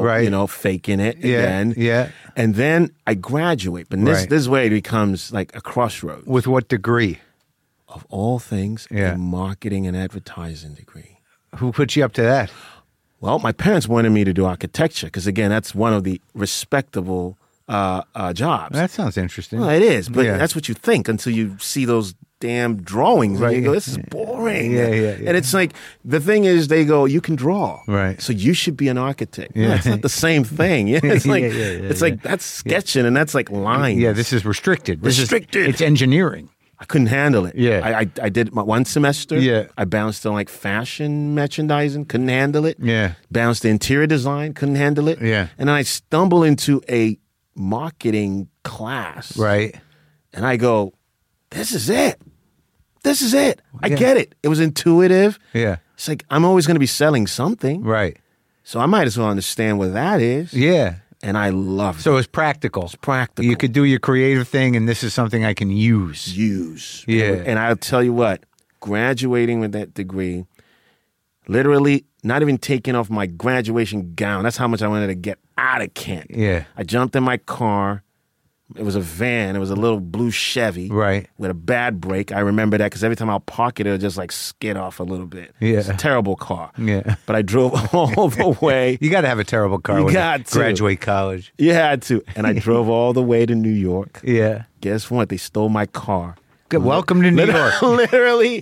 faking it again, and then I graduate. But this is where it becomes like a crossroads. With what degree? Of all things, a marketing and advertising degree. Who put you up to that? Well, my parents wanted me to do architecture because, again, that's one of the respectable jobs. That sounds interesting. Well, it is, but that's what you think until you see those damn drawings. Right. And you go, this is boring. Yeah. And it's like, the thing is, they go, you can draw. Right. So you should be an architect. Yeah. It's not the same thing. It's like, it's like that's sketching and that's like lines. Yeah, this is restricted. It's engineering. I couldn't handle it. Yeah. I did my one semester. Yeah. I bounced to like fashion merchandising, couldn't handle it. Yeah. Bounced to interior design, couldn't handle it. Yeah. And then I stumble into a marketing class. Right. And I go, this is it. This is it. I get it. It was intuitive. Yeah. It's like, I'm always going to be selling something. Right. So I might as well understand what that is. Yeah. And I love it. So it's practical. It's practical. You could do your creative thing, and this is something I can use. Yeah. And I'll tell you what, graduating with that degree, literally not even taking off my graduation gown. That's how much I wanted to get out of Kent. Yeah. I jumped in my car. It was a van. It was a little blue Chevy. Right. With a bad brake. I remember that because every time I'll park it, it'll just like skid off a little bit. Yeah. It's a terrible car. Yeah. But I drove all the way. You got to have a terrible car when you graduate college. You had to. And I drove all the way to New York. Yeah. Guess what? They stole my car. Good. Welcome to New York. Literally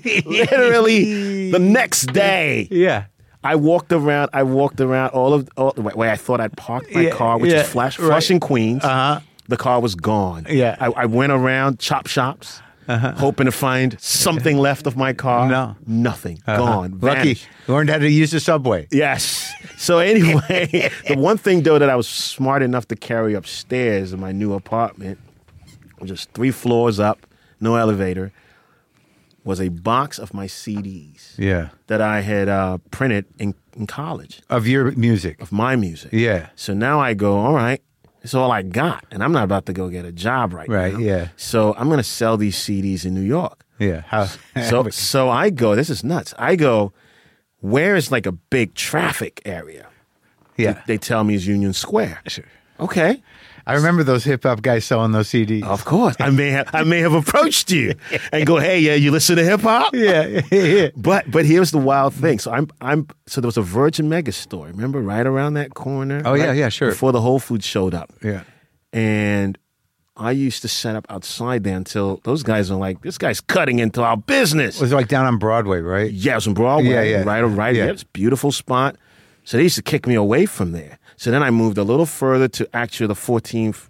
the next day. Yeah. I walked around all the way I thought I'd parked my car, which is Flushing, Queens. Uh-huh. The car was gone. Yeah. I went around chop shops, hoping to find something left of my car. No. Nothing. Gone. Lucky. Vanished. Learned how to use the subway. Yes. So anyway, the one thing, though, that I was smart enough to carry upstairs in my new apartment, just 3 floors up, no elevator, was a box of my CDs. Yeah. That I had printed in college. Of your music. Of my music. Yeah. So now I go, all right, it's all I got. And I'm not about to go get a job right now. Right, yeah. So I'm going to sell these CDs in New York. Yeah. How? So I go, this is nuts. I go, where is like a big traffic area? Yeah. They tell me is Union Square. Sure. Okay. I remember those hip hop guys selling those CDs. Of course. I may have approached you and go, hey, yeah, you listen to hip hop? Yeah. But here's the wild thing. So so there was a Virgin Mega store, remember, right around that corner? Oh, right? yeah, sure. Before the Whole Foods showed up. Yeah. And I used to set up outside there until those guys are like, this guy's cutting into our business. It was like down on Broadway, right? Yeah, it was on Broadway. Yeah. Right. Yeah, it's a beautiful spot. So they used to kick me away from there. So then I moved a little further to actually the 14th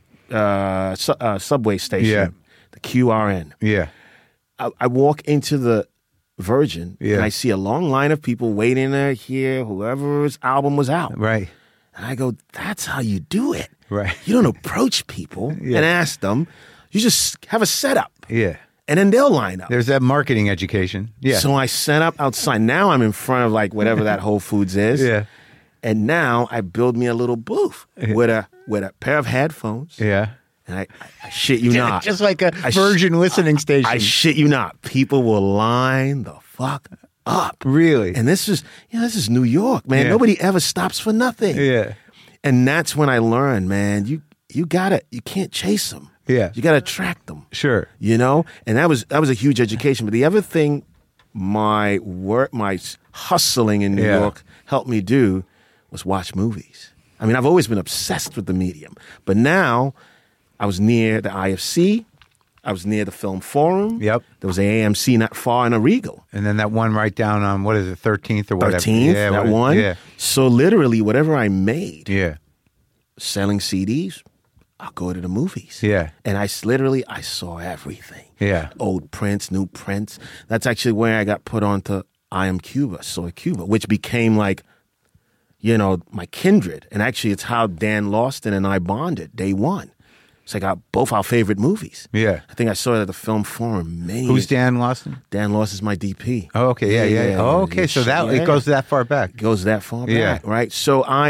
subway station, the QRN. Yeah. I walk into the Virgin Yeah. and I see a long line of people waiting to hear whoever's album was out. Right. And I go, that's how you do it. Right. You don't approach people and ask them. You just have a setup. Yeah. And then they'll line up. There's that marketing education. Yeah. So I set up outside. Now I'm in front of like whatever that Whole Foods is. Yeah. And now I build me a little booth with a pair of headphones. Yeah. And I shit you not. Just like a Virgin listening station. I shit you not. People will line the fuck up. Really? And this is New York, man. Yeah. Nobody ever stops for nothing. Yeah. And that's when I learned, man, you can't chase them. Yeah. You gotta attract them. Sure. You know? And that was a huge education. But the other thing my hustling in New York helped me do was watch movies. I mean, I've always been obsessed with the medium. But now I was near the IFC. I was near the Film Forum. Yep. There was an AMC not far in a Regal. And then that one right down on, what is it, 13th or whatever? 13th, that one. Yeah. So literally, whatever I made Yeah. selling CDs, I'll go to the movies. Yeah. And I saw everything. Yeah. Old Prince, new Prince. That's actually where I got put onto I Am Cuba, Soy Cuba, which became like, my kindred. And actually, it's how Dan Lawson and I bonded day one. It's like both our favorite movies. Yeah. I think I saw it at the Film Forum. Who's Dan Lawson? Dan Lawson's my DP. Oh, okay. Yeah. Oh, okay. So it goes that far back. It goes that far back, Yeah. right? So I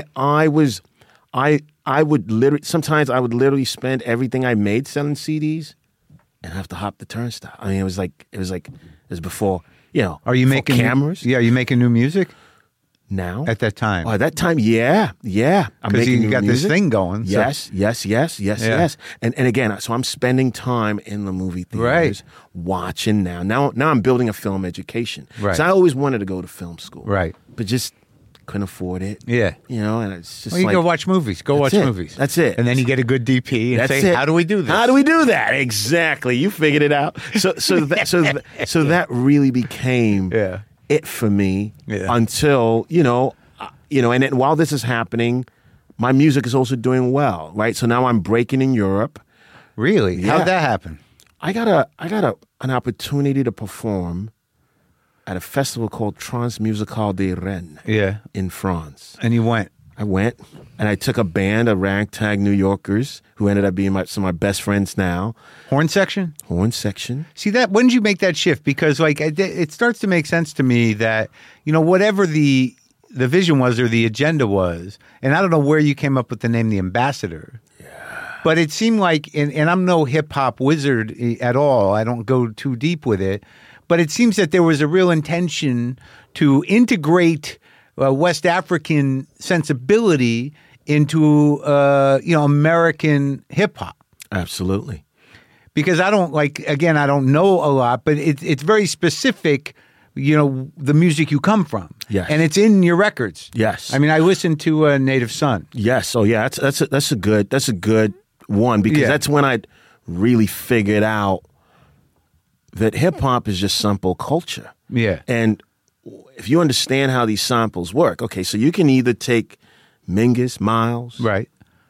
would sometimes I would literally spend everything I made selling CDs and have to hop the turnstile. I mean, it was before, Are you before making cameras? Yeah. Are you making new music Now? at that time? Oh, at that time, yeah. I'm Because making you new got music. this thing going. so- Yes. And again, so I'm spending time in the movie theaters, Right. watching now. Now I'm building a film education. Right. So I always wanted to go to film school. Right. But just couldn't afford it. Yeah. And it's just Well, you like, go watch movies. Go watch That's it. movies. That's it. And then you get a good DP and That's say, it. how do we do this? How do we do that? Exactly. You figured it out. So that really became Yeah. it for me Yeah. until, and then while this is happening, my music is also doing well, right? So now I'm breaking in Europe. Really? Yeah. How'd that happen? I got an opportunity to perform at a festival called Transmusicale des Rennes Yeah. in France. And you went. I went and I took a band of ragtag New Yorkers who ended up being some of my best friends now. Horn section? Horn section. See that? When did you make that shift? Because it starts to make sense to me that, whatever the vision was or the agenda was, and I don't know where you came up with the name The Ambassador. Yeah. But it seemed like, and I'm no hip hop wizard at all. I don't go too deep with it. But it seems that there was a real intention to integrate West African sensibility into, American hip hop. Absolutely. Because I don't know a lot, but it's very specific, the music you come from. Yes. And it's in your records. Yes. I mean, I listened to Native Son. Yes. Oh, yeah. That's a good one because that's when I really figured out that hip hop is just sample culture. Yeah. And if you understand how these samples work, okay, so you can either take Mingus, Miles, Right.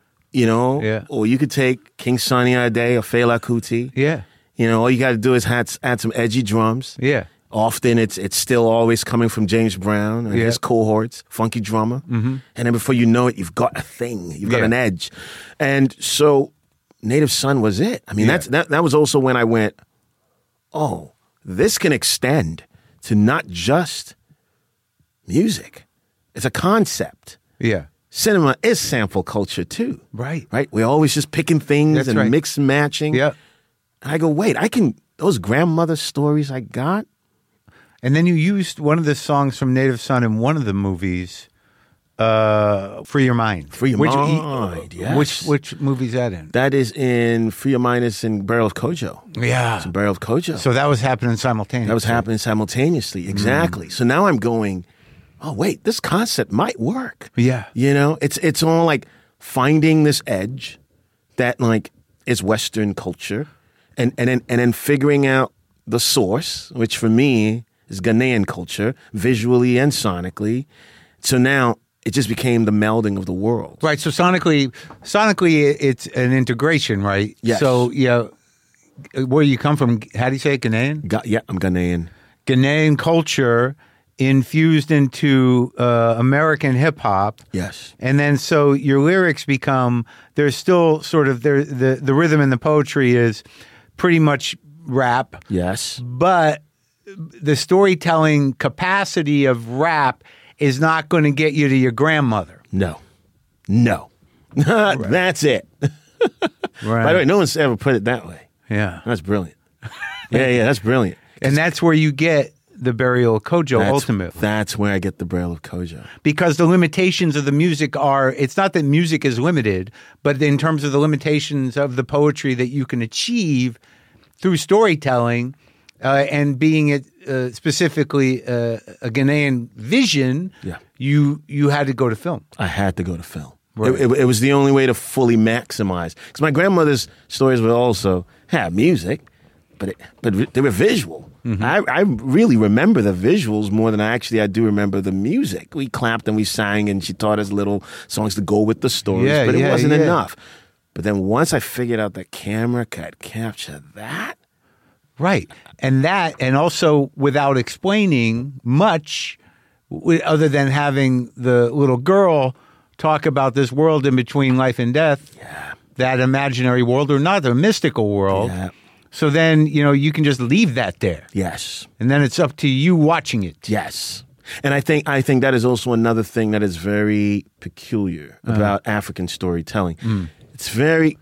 or you could take King Sunny Ade or Fela Kuti. Yeah. All you got to do is add some edgy drums. Yeah. Often it's still always coming from James Brown and his cohorts, funky drummer. Mm-hmm. And then before you know it, you've got a thing. You've got an edge. And so Native Son was it. I mean, that was also when I went, oh, this can extend to not just music. It's a concept. Yeah. Cinema is sample culture too. Right. Right? We're always just picking things That's and right. mix and matching. Yeah. And I go, wait, those grandmother stories I got. And then you used one of the songs from Native Son in one of the movies, Free Your Mind. Free Your Mind, yes. Which movie is that in? That is in Free Your Mind is in Barrel of Kojo. Yeah. It's in Barrel of Kojo. So that was happening simultaneously. That was happening simultaneously, exactly. So now I'm going, oh, wait, this concept might work. Yeah. You know, it's all like finding this edge that like is Western culture and then figuring out the source, which for me is Ghanaian culture, visually and sonically. So now it just became the melding of the world. Right. So sonically, it's an integration, right? Yes. So, yeah, where you come from, how do you say it, Ghanaian? Yeah, I'm Ghanaian. Ghanaian culture infused into American hip hop. Yes. And then so your lyrics become, there's still sort of, the rhythm and the poetry is pretty much rap. Yes. But the storytelling capacity of rap is not going to get you to your grandmother. No. That's it. Right. By the way, no one's ever put it that way. Yeah. That's brilliant. Yeah, that's brilliant. And that's where you get the Burial of Kojo ultimately. That's where I get the Burial of Kojo. Because the limitations of the music are, it's not that music is limited, but in terms of the limitations of the poetry that you can achieve through storytelling and being it specifically a Ghanaian vision, you had to go to film. I had to go to film. Right. It was the only way to fully maximize. Because my grandmother's stories would also have music, but they were visual. Mm-hmm. I really remember the visuals more than I do remember the music. We clapped and we sang, and she taught us little songs to go with the stories, but it wasn't enough. But then once I figured out that camera could capture that. Right. And also without explaining much, other than having the little girl talk about this world in between life and death, that imaginary world, or not, the mystical world. Yeah. So then, you can just leave that there. Yes. And then it's up to you watching it. Yes. And I think that is also another thing that is very peculiar about African storytelling. Mm. It's very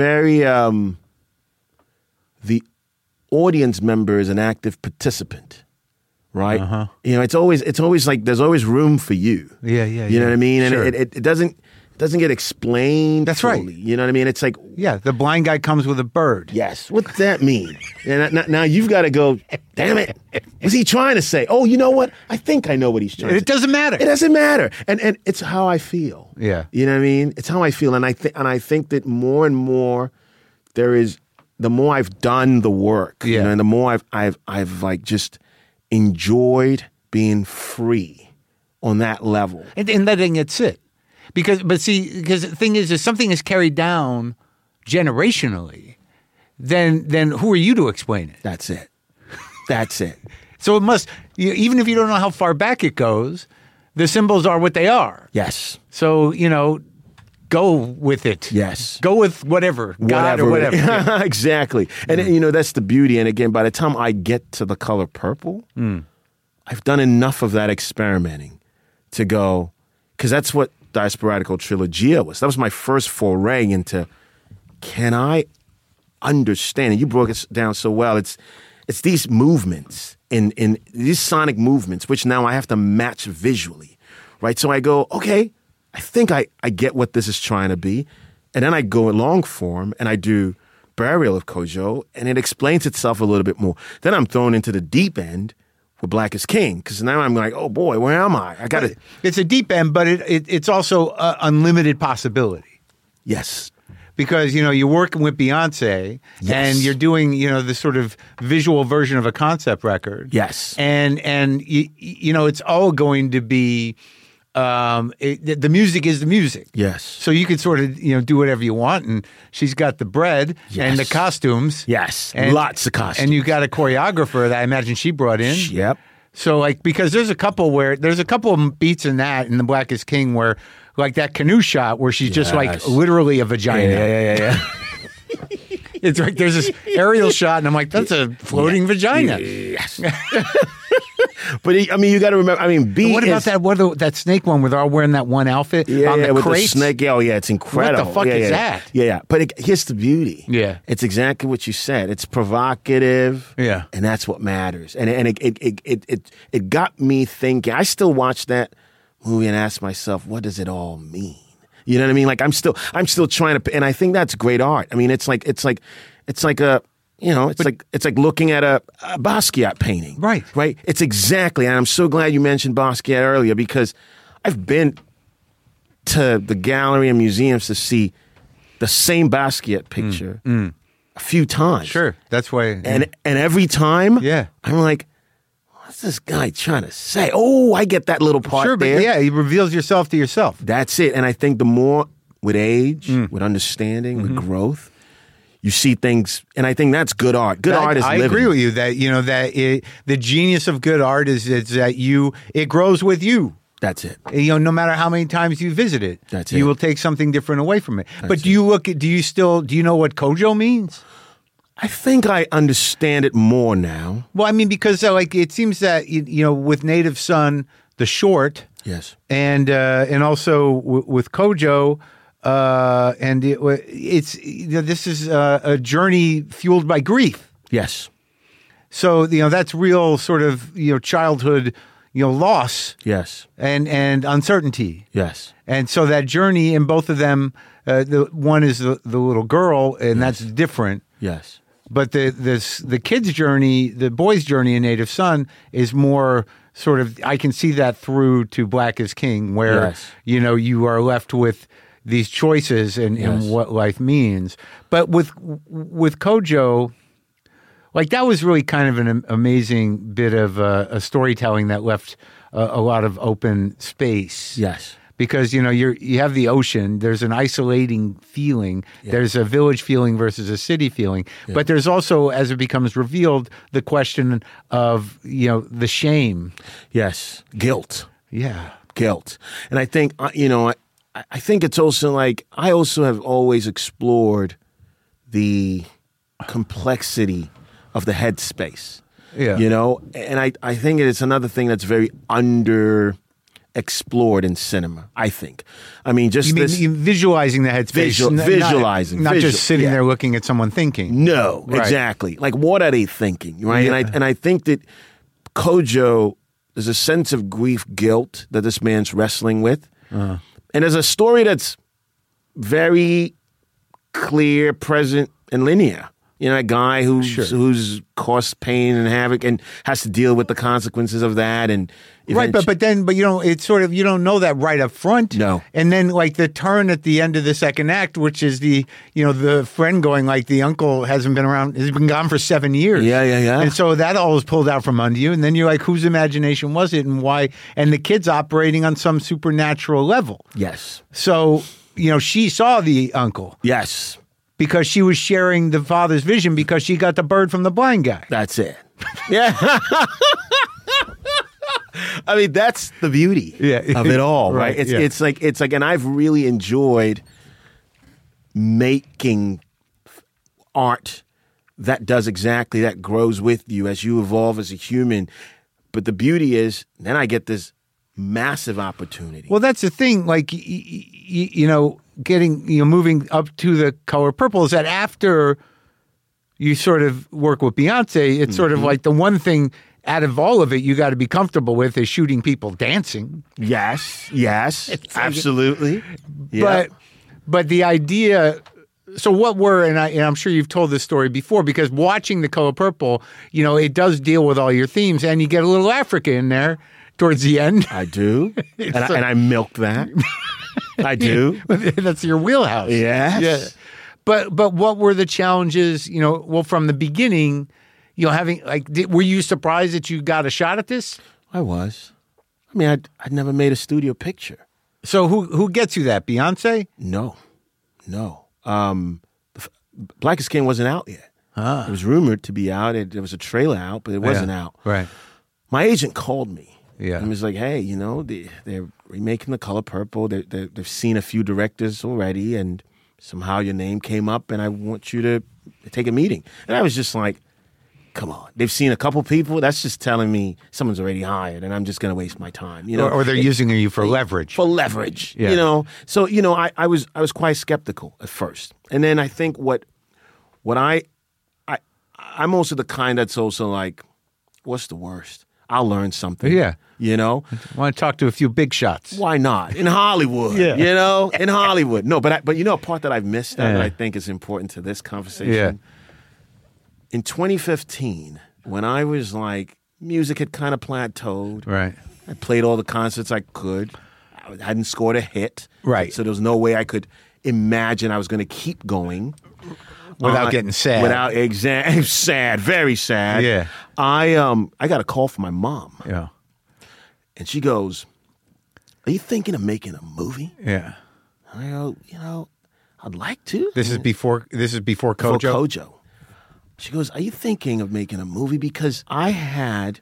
the audience member is an active participant, right? Uh-huh. It's always like there's always room for you. Yeah. You know what I mean? And sure. it doesn't get explained. That's fully. right. You know what I mean? It's like, the blind guy comes with a bird. Yes. What's that mean? And now you've got to go, damn it. What's he trying to say? Oh, you know what? I think I know what he's trying to say. It doesn't matter. It doesn't matter. And it's how I feel. Yeah. You know what I mean? It's how I feel. And I think that more and more the more I've done the work, and the more I've like just enjoyed being free on that level. And letting it sit. Because the thing is, if something is carried down generationally, then who are you to explain it? That's it. That's it. So it must, even if you don't know how far back it goes, the symbols are what they are. Yes. So, go with it. Yes. Go with whatever. God or whatever. Yeah. Exactly. And, that's the beauty. And again, by the time I get to the color purple, I've done enough of that experimenting to go, because that's what Diasporatical Trilogia was. That was my first foray into, can I understand? And you broke it down so well. It's these movements, in these sonic movements, which now I have to match visually, right? So I go, okay, I think I get what this is trying to be. And then I go in long form and I do Burial of Kojo, and it explains itself a little bit more. Then I'm thrown into the deep end with Black is King, because now I'm like, oh boy, where am I? I got it. It's a deep end, but it's also unlimited possibility. Yes. Because, you're working with Beyonce, and you're doing, the sort of visual version of a concept record. Yes. And it's all going to be, the music is the music. Yes. So you could sort of, do whatever you want, and she's got the bread and the costumes. Yes. And, lots of costumes. And you got a choreographer that I imagine she brought in. Yep. So because there's a couple of beats in the Black is King where, like that canoe shot where she's just like literally a vagina. Yeah. It's like there's this aerial shot, and I'm like, that's a floating vagina. Yes. But I mean, you got to remember. I mean, B. What about that snake one where they're all wearing that one outfit on the with crates? the snake. Oh, yeah, it's incredible. What the fuck is that? Yeah. But here's the beauty. Yeah. It's exactly what you said. It's provocative. Yeah. And that's what matters. And it got me thinking. I still watch that movie and ask myself, what does it all mean? You know what I mean? Like I'm still trying to, and I think that's great art. I mean, it's like a. You know, it's like looking at a Basquiat painting. Right. Right? It's exactly, and I'm so glad you mentioned Basquiat earlier because I've been to the gallery and museums to see the same Basquiat picture a few times. Sure. That's why. And every time, I'm like, what's this guy trying to say? Oh, I get that little part there. But yeah, he reveals yourself to yourself. That's it. And I think the more with age, with understanding, with growth, you see things, and I think that's good art. Good art is living. I agree with you that the genius of good art is that it grows with you. That's it. No matter how many times you visit it, that's it. You will take something different away from it. But do you know what Kojo means? I think I understand it more now. Well, I mean, because it seems that with Native Son, the short, yes, and also with Kojo. This is a journey fueled by grief. Yes. So that's real sort of childhood loss. Yes. And uncertainty. Yes. And so that journey in both of them, the one is the little girl, and that's different. Yes. But the kid's journey, the boy's journey in Native Son is more sort of, I can see that through to Black is King, where you are left with these choices and what life means. But with Kojo, that was really kind of an amazing bit of a storytelling that left a lot of open space. Yes. Because, you have the ocean, there's an isolating feeling, there's a village feeling versus a city feeling, but there's also, as it becomes revealed, the question of, the shame. Yes. Guilt. Yeah. Guilt. And I think, I think it's also I also have always explored the complexity of the headspace. Yeah. And I think it's another thing that's very underexplored in cinema, I think. I mean, just visualizing the headspace. Visualizing. Not just sitting there looking at someone thinking. No, right. Exactly. Like, what are they thinking, right? Yeah. And I think that Kojo, there's a sense of grief, guilt that this man's wrestling with. Uh-huh. And there's a story that's very clear, present, and linear. A guy who's caused pain and havoc and has to deal with the consequences of that. And right, but it's sort of, you don't know that right up front. No. And then the turn at the end of the second act, which is the friend going the uncle hasn't been around, has been gone for 7 years. Yeah. And so that all is pulled out from under you. And then you're like, whose imagination was it and why? And the kid's operating on some supernatural level. Yes. So, she saw the uncle. Yes. Because she was sharing the father's vision because she got the bird from the blind guy. That's it. Yeah. I mean, that's the beauty of it all, right? It's like, and I've really enjoyed making art that does exactly that, grows with you as you evolve as a human. But the beauty is, then I get this massive opportunity. Well, that's the thing. Moving up to The Color Purple is that after you sort of work with Beyonce, it's sort of like the one thing out of all of it you got to be comfortable with is shooting people dancing. Yes, absolutely. But the idea. So what were, and I'm sure you've told this story before, because watching The Color Purple, it does deal with all your themes, and you get a little Africa in there towards the end. I do, and I milk that. I do. That's your wheelhouse. Yes. Yeah. But what were the challenges, from the beginning, having, were you surprised that you got a shot at this? I was. I mean, I'd never made a studio picture. So who gets you that? Beyonce? No. Black is King wasn't out yet. It was rumored to be out. There was a trailer out, but it wasn't out. Right. My agent called me. Yeah. And was like, hey, they're remaking The Color Purple. They've seen a few directors already, and somehow your name came up, and I want you to take a meeting. And I was just like, come on. They've seen a couple people. That's just telling me someone's already hired, and I'm just going to waste my time. Or they're using you for leverage. For leverage, Yeah. So I was quite skeptical at first, and then I think what I'm also the kind that's also like, what's the worst? I'll learn something. Yeah. I want to talk to a few big shots. Why not? In Hollywood. Yeah. In Hollywood. No, but a part that I've missed that I think is important to this conversation. Yeah. In 2015, when I was like, music had kind of plateaued. Right. I played all the concerts I could. I hadn't scored a hit. Right. So there was no way I could imagine I was going to keep going. Without getting sad. Sad, very sad. Yeah. I got a call from my mom. Yeah. And she goes, "Are you thinking of making a movie?" Yeah. I go, I'd like to. This is before Kojo? Before Kojo. She goes, "Are you thinking of making a movie?" Because I had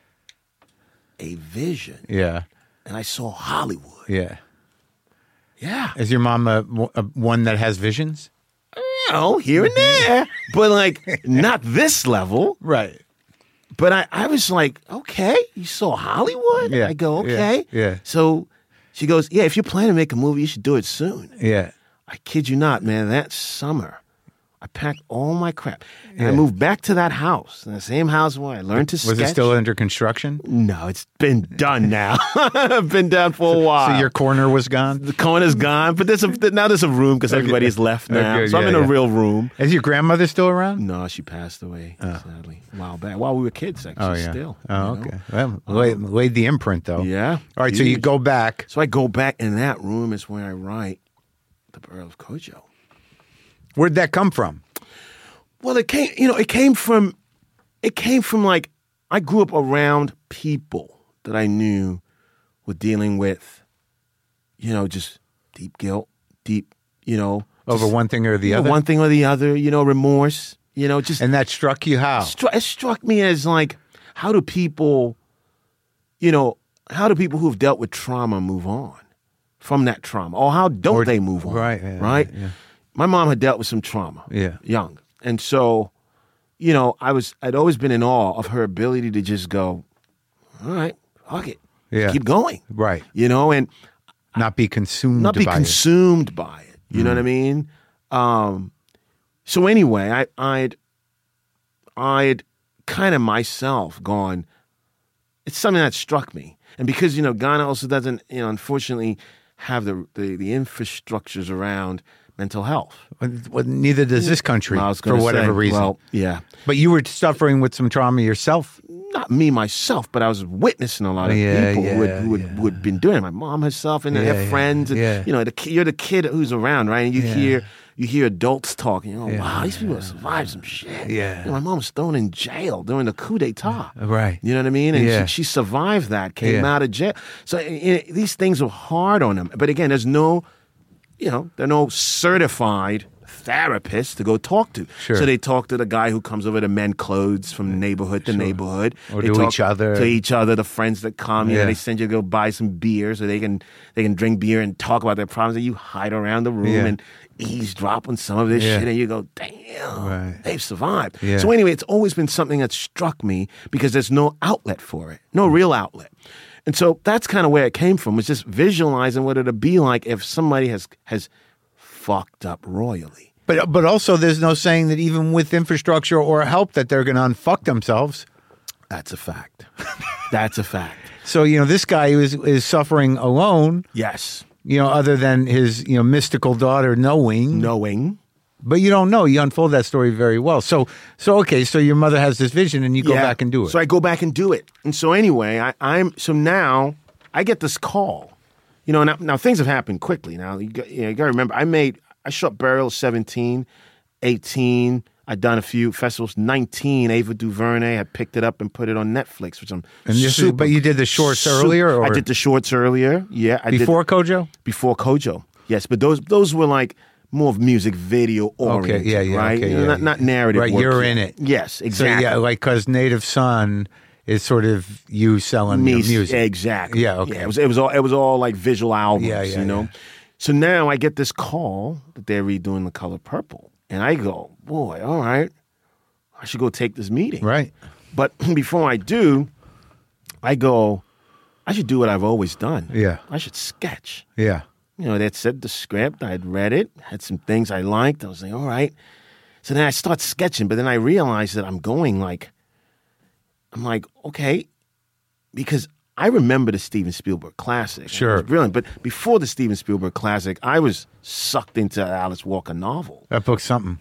a vision. Yeah. And I saw Hollywood. Yeah. Yeah. Is your mom a one that has visions? Here and there. But like, not this level. Right. But I was like, okay, you saw Hollywood? Yeah. I go, okay. Yeah. So she goes, yeah, if you're planning to make a movie, you should do it soon. Yeah. I kid you not, man, that summer, I packed all my crap. And I Yeah. moved back to that house, in the same house where I learned to sketch. Was it still under construction? No, it's been done now. Been done for a while. So your corner was gone? The corner's gone, but now there's a room because everybody's left now. Okay, so I'm in a real room. Is your grandmother still around? No, she passed away, sadly, a while back. While we were kids, actually, Oh, yeah. still. Oh, you know? okay. Well, laid the imprint, though. Yeah. All right, so you Huge. go back. So I go back, and that room is where I write The Earl of Kojo. Where'd that come from? Well, it came from like, I grew up around people that I knew were dealing with, just deep guilt, Over one thing or the other? one thing or the other, remorse, just. And that struck you how? It struck me as like, how do people who've dealt with trauma move on from that trauma? Or how don't they move on? Right, yeah, right? yeah. My mom had dealt with some trauma. Yeah. Young. And so, I'd always been in awe of her ability to just go, all right, fuck it. Yeah. Keep going. Right. And Not be consumed not be by consumed by it. You know what I mean? So anyway, I'd kind of myself gone, it's something that struck me. And because, Ghana also doesn't, unfortunately have the infrastructures around mental health. Well, neither does this country, I was for gonna whatever say, reason. Well, yeah. But you were suffering with some trauma yourself. Not me myself, but I was witnessing a lot of people who had been doing it. My mom herself and her friends. And, you're the kid who's around, right? And you hear adults talking. Wow, these people have survived some shit. Yeah. My mom was thrown in jail during the coup d'etat. Right. You know what I mean? And she survived that, came out of jail. So these things are hard on them. But again, there's no, there are no certified therapists to go talk to. Sure. So they talk to the guy who comes over to mend clothes from neighborhood to neighborhood. Or they to talk each other. To each other, the friends that come, Yeah. they send you to go buy some beer so they can drink beer and talk about their problems. And you hide around the room and eavesdrop on some of this shit, and you go, damn, they've survived. Yeah. So anyway, it's always been something that struck me because there's no outlet for it, no real outlet. And so that's kind of where it came from, was just visualizing what it'd be like if somebody has fucked up royally. But also there's no saying that even with infrastructure or help that they're going to unfuck themselves. That's a fact. That's a fact. So, this guy is suffering alone, Yes. other than his, mystical daughter knowing. But you don't know. You unfold that story very well. So okay, so your mother has this vision and you go back and do it. So I go back and do it. And so anyway, so now I get this call. Now things have happened quickly. Now you got to remember, I shot Burial 17, 18. I'd done a few festivals. 19, Ava DuVernay had picked it up and put it on Netflix, which I'm super. But you did the shorts earlier, or I did the shorts earlier. Yeah, before Kojo. Before Kojo, yes. But those were like more of music video oriented, right? Okay, not narrative. Right, work you're yet. in it. Yes, exactly. So because Native Son is sort of you selling your music. Exactly. Yeah, okay. Yeah, it was all like visual albums, Yeah. So now I get this call that they're redoing The Color Purple. And I go, boy, all right. I should go take this meeting. Right. But before I do, I go, I should do what I've always done. Yeah. I should sketch. Yeah. You know, they'd said the script. I'd read it, had some things I liked. I was like, all right. So then I start sketching, but then I realized that I'm like, okay, because I remember the Steven Spielberg classic. Sure. It was brilliant. But before the Steven Spielberg classic, I was sucked into the Alice Walker novel. That book's something.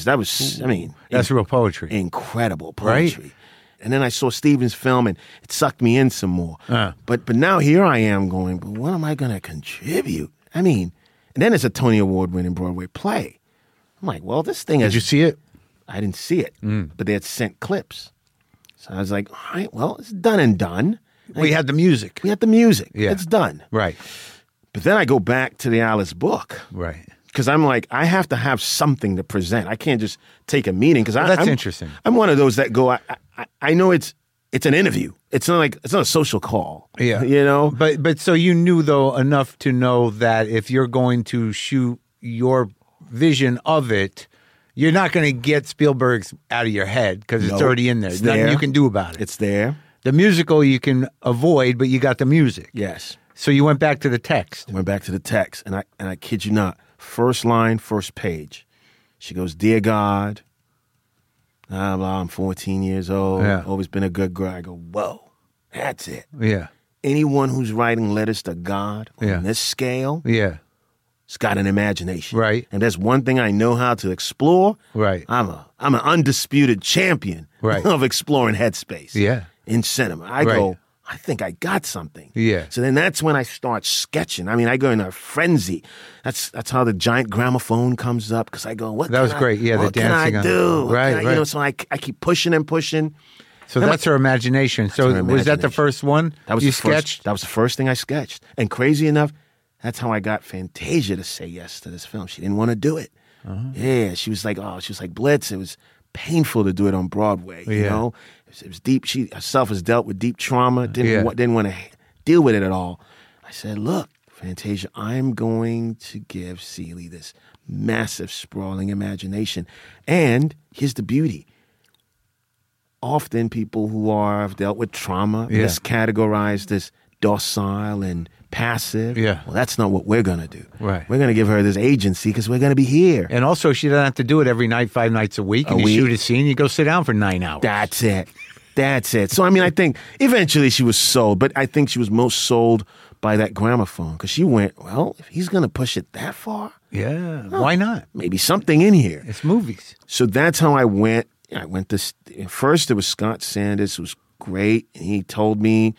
That's real poetry. Incredible poetry. Right? And then I saw Steven's film, and it sucked me in some more. But now here I am going, but what am I going to contribute? And then it's a Tony Award-winning Broadway play. I'm like, well, this thing Did you see it? I didn't see it, but they had sent clips. So I was like, all right, well, it's done and done. We had the music. We had the music. Yeah. It's done. Right. But then I go back to the Alice book. Right. Because I'm like, I have to have something to present. I can't just take a meeting. Because That's interesting. I'm one of those that go, I know it's an interview. It's not a social call. Yeah. You know? But so you knew, though, enough to know that if you're going to shoot your vision of it, you're not going to get Spielberg's out of your head because it's already in there. There's nothing you can do about it. It's there. The musical you can avoid, but you got the music. Yes. So you went back to the text. I went back to the text, and I kid you not, first line, first page. She goes, "Dear God, blah, blah, I'm 14 years old, always been a good girl." I go, whoa, that's it. Yeah. Anyone who's writing letters to God on this scale, it's got an imagination. Right. And that's one thing I know how to explore. Right. I'm an undisputed champion of exploring headspace. Yeah. In cinema. I go, I think I got something. Yeah. So then that's when I start sketching. I go in a frenzy. That's how the giant gramophone comes up, because I go, what great. Yeah, what the can dancing I do? Right. So I keep pushing and pushing. So that's her imagination. So was that the first one you sketched? That was the first thing I sketched. And crazy enough, that's how I got Fantasia to say yes to this film. She didn't want to do it. Yeah, she was like, Blitz, it was painful to do it on Broadway. You know, it was deep. She herself has dealt with deep trauma. Didn't want to deal with it at all. I said, look, Fantasia, I'm going to give Celie this massive, sprawling imagination. And here's the beauty. Often people who have dealt with trauma miscategorized as docile and passive. Yeah. Well, that's not what we're going to do. Right. We're going to give her this agency because we're going to be here. And also, she doesn't have to do it every night, 5 nights a week. And you shoot a scene, you go sit down for 9 hours. That's it. So, I think eventually she was sold, but I think she was most sold by that gramophone, because she went, well, if he's going to push it that far, why not? maybe something in here. It's movies. So that's how I went. I went to, first it was Scott Sanders, who was great. And he told me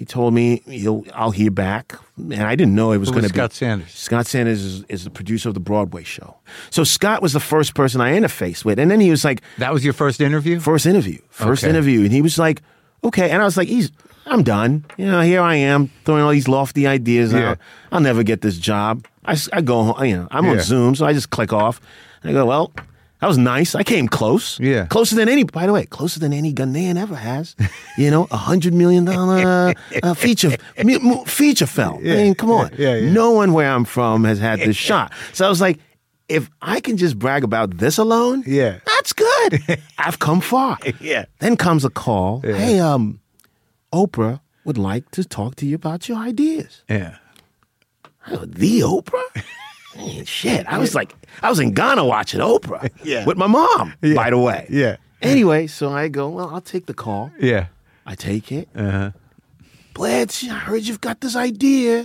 I'll hear back. And I didn't know it was going to be Scott Sanders. Scott Sanders is the producer of the Broadway show. So Scott was the first person I interfaced with. And then he was like, that was your first interview? First interview. And he was like, okay. And I was like, I'm done. Here I am throwing all these lofty ideas out. I'll never get this job. I go home, I'm on Zoom, so I just click off. And I go, well, that was nice. I came close. Yeah. Closer than any Ghanaian ever has. $100 million feature film. Yeah. Come on. Yeah. No one where I'm from has had this shot. So I was like, if I can just brag about this alone, that's good. I've come far. Yeah. Then comes a call. Yeah. Hey, Oprah would like to talk to you about your ideas. Yeah. I go, the Oprah? Shit. I was in Ghana watching Oprah with my mom, by the way. Yeah. Anyway, so I go, well, I'll take the call. Yeah. I take it. Blitz, I heard you've got this idea.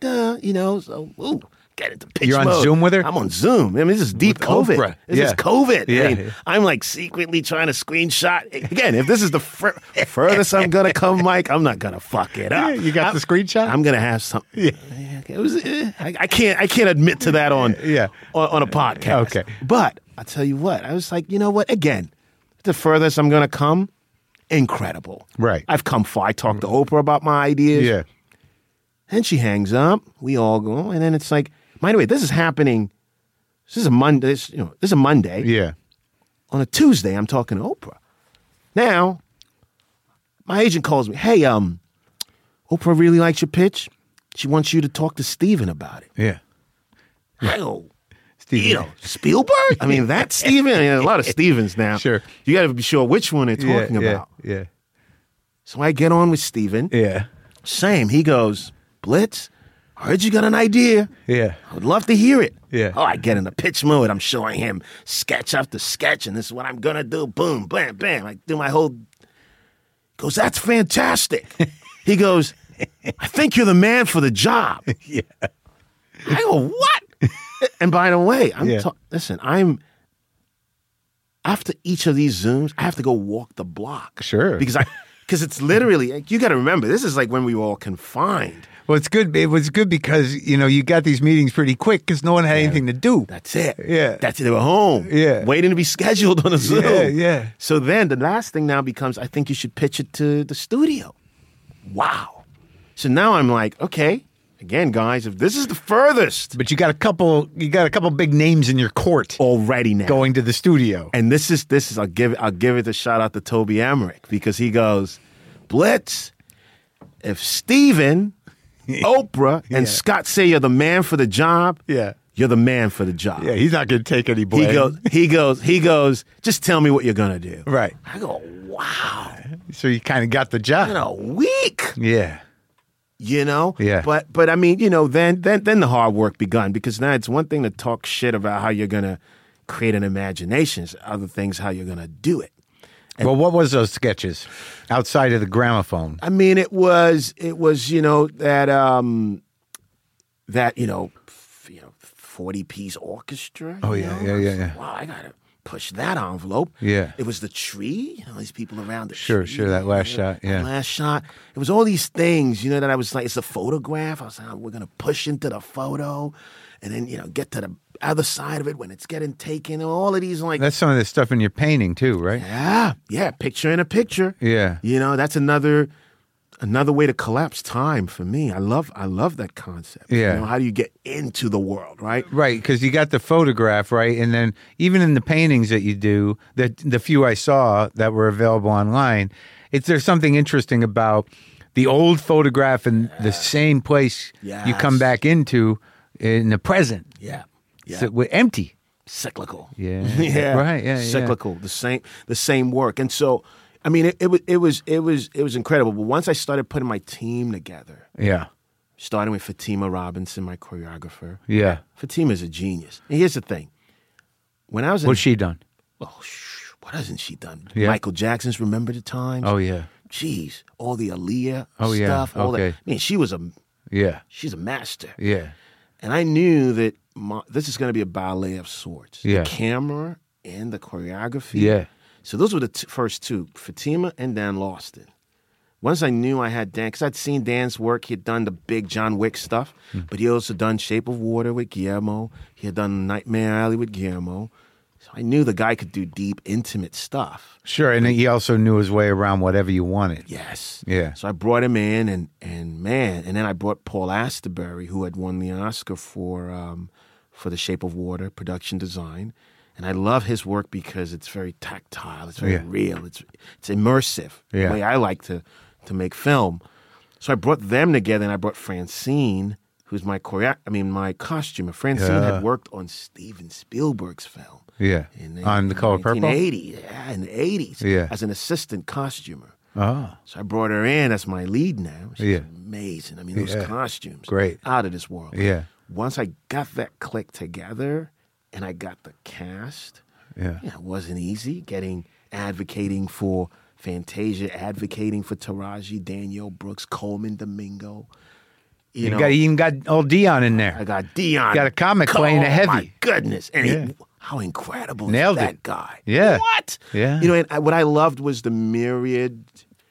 So, get into pitch You're on mode. Zoom with her? I'm on Zoom. This is deep with COVID. Oprah. This is COVID. Yeah. I'm like secretly trying to screenshot. Again, if this is the furthest I'm going to come, Mike, I'm not going to fuck it up. You got the screenshot? I'm going to have something. Yeah. It was. I can't admit to that on a podcast. Okay. But I tell you what, I was like, you know what? Again, the furthest I'm going to come, incredible. Right. I've come far. I talked to Oprah about my ideas. Yeah. And she hangs up. We all go, and then it's like, by the way, this is happening. This is a Monday. This is a Monday. Yeah. On a Tuesday, I'm talking to Oprah. Now, my agent calls me. Hey, Oprah really likes your pitch. She wants you to talk to Steven about it. Yeah. I go, Spielberg? I mean, that's Steven. I mean, a lot of Stevens now. Sure. You got to be sure which one they're talking about. Yeah. So I get on with Steven. Yeah. Same. He goes, Blitz, I heard you got an idea. Yeah. I would love to hear it. Yeah. Oh, I get in the pitch mode. I'm showing him sketch after sketch, and this is what I'm going to do. Boom, bam, bam. I do my whole... Goes, that's fantastic. He goes, I think you're the man for the job. Yeah. I go, what? And by the way, listen, after each of these Zooms, I have to go walk the block. Sure. Because it's literally, you got to remember, this is like when we were all confined. Well, it's good. It was good because, you got these meetings pretty quick because no one had anything to do. That's it. Yeah. That's it. They were home. Yeah. Waiting to be scheduled on a Zoom. Yeah. So then the last thing now becomes, I think you should pitch it to the studio. Wow. So now I'm like, okay, again, guys, if this is the furthest. But you got a couple big names in your court Already now. going to the studio. And this is I'll give it a shout out to Toby Emmerich because he goes, Blitz, if Steven, Oprah, and Scott say you're the man for the job, you're the man for the job. Yeah, he's not going to take any blame. He goes, just tell me what you're going to do. Right. I go, wow. So you kind of got the job. In a week. Yeah. Yeah. But I mean, then the hard work begun because now it's one thing to talk shit about how you're going to create an imagination. It's other things how you're going to do it. Well, what was those sketches outside of the gramophone? I mean, it was that 40-piece orchestra. Oh yeah. Wow, I gotta push that envelope. Yeah. It was the tree. These people around the tree. Sure. That last shot. Yeah. Last shot. It was all these things. That I was like, it's a photograph. I was like, we're gonna push into the photo, and then get to the other side of it when it's getting taken. All of these like that's some of the stuff in your painting too, right? Yeah. Picture in a picture. Yeah. That's another way to collapse time for me. I love that concept. Yeah. How do you get into the world, right? Right, because you got the photograph, right? And then even in the paintings that you do, the few I saw that were available online, there's something interesting about the old photograph and the same place you come back into in the present. Yeah. So we're empty. Cyclical. Yeah. Yeah. Right. Yeah. Cyclical. The same work. And so I mean, it was incredible. But once I started putting my team together, starting with Fatima Robinson, my choreographer. Yeah, Fatima's a genius. And here's the thing: when I was what's she done? Oh, what hasn't she done? Yeah. Michael Jackson's "Remember the Times." Oh yeah. Jeez, all the Aaliyah Yeah. stuff. All okay. that. I mean, she's a master. Yeah. And I knew that this is going to be a ballet of sorts. Yeah. The camera and the choreography. Yeah. So those were the first two, Fatima and Dan Lawson. Once I knew I had Dan, because I'd seen Dan's work. He had done the big John Wick stuff, but he had also done Shape of Water with Guillermo. He had done Nightmare Alley with Guillermo. So I knew the guy could do deep, intimate stuff. Sure, and he also knew his way around whatever you wanted. Yes. Yeah. So I brought him in, and then I brought Paul Asterbury, who had won the Oscar for The Shape of Water, production design. And I love his work because it's very tactile, it's very real, it's immersive, the way I like to make film. So I brought them together, and I brought Francine, who's my costumer. Francine had worked on Steven Spielberg's film. Yeah, on The Color Purple? 1980, in the 80s, as an assistant costumer. Oh. So I brought her in as my lead now. She's amazing. I mean, those costumes, great, out of this world. Yeah. Once I got that click together, and I got the cast. Yeah. It wasn't easy advocating for Fantasia, advocating for Taraji, Danielle Brooks, Coleman Domingo. You even got old Dion in there. I got Dion. Got a comic playing a heavy. My goodness. And how incredible Nailed is that it. guy? Yeah. What? Yeah. And what I loved was the myriad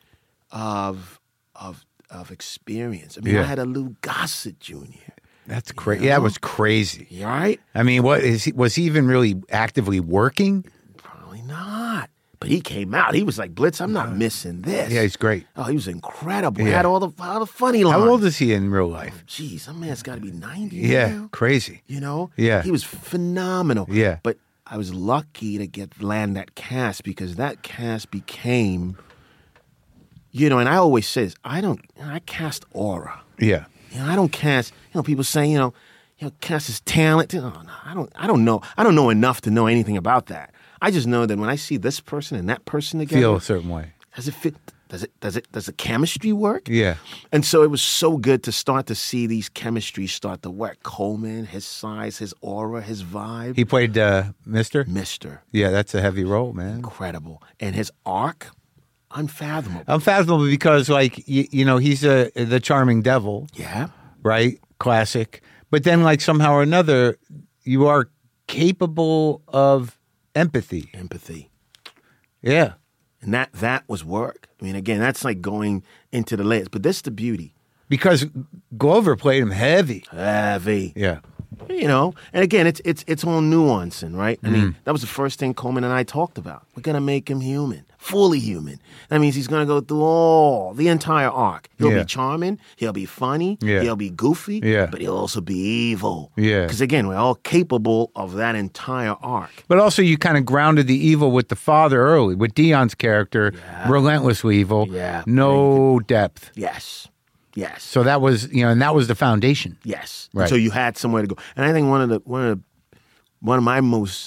of experience. I mean, I had a Lou Gossett Jr. That's crazy. Yeah, it was crazy. You right? I mean, was he even really actively working? Probably not. But he came out. He was like, Blitz, I'm not missing this. Yeah, he's great. Oh, he was incredible. He had all the funny lines. How old is he in real life? Jeez, that man's got to be 90 Yeah, now. crazy. Yeah. He was phenomenal. Yeah. But I was lucky to land that cast because that cast became, and I always say this, I cast aura. Yeah. I don't cast, people say, cast his talent. Oh, no, I don't know. I don't know enough to know anything about that. I just know that when I see this person and that person together, Feel a certain way. does it fit? Does the chemistry work? Yeah. And so it was so good to start to see these chemistries start to work. Coleman, his size, his aura, his vibe. He played Mr. Mr. Yeah, that's a heavy role, man. Incredible. And his arc, unfathomable. Unfathomable because, like, he's the charming devil, Yeah. right? Classic. But then, like, somehow or another, you are capable of empathy. Empathy. Yeah. And that was work. I mean, again, that's like going into the layers. But this is the beauty. Because Glover played him heavy. Heavy. Yeah. And again, it's all nuancing, right? I mean, that was the first thing Coleman and I talked about. We're gonna make him human, fully human. That means he's gonna go through the entire arc. He'll be charming, he'll be funny, he'll be goofy, but he'll also be evil. Yeah. Because again, we're all capable of that entire arc. But also, you kind of grounded the evil with the father early, with Dion's character, relentlessly evil, no depth. Yes. So that was, and that was the foundation. Yes. Right. So you had somewhere to go. And I think one of my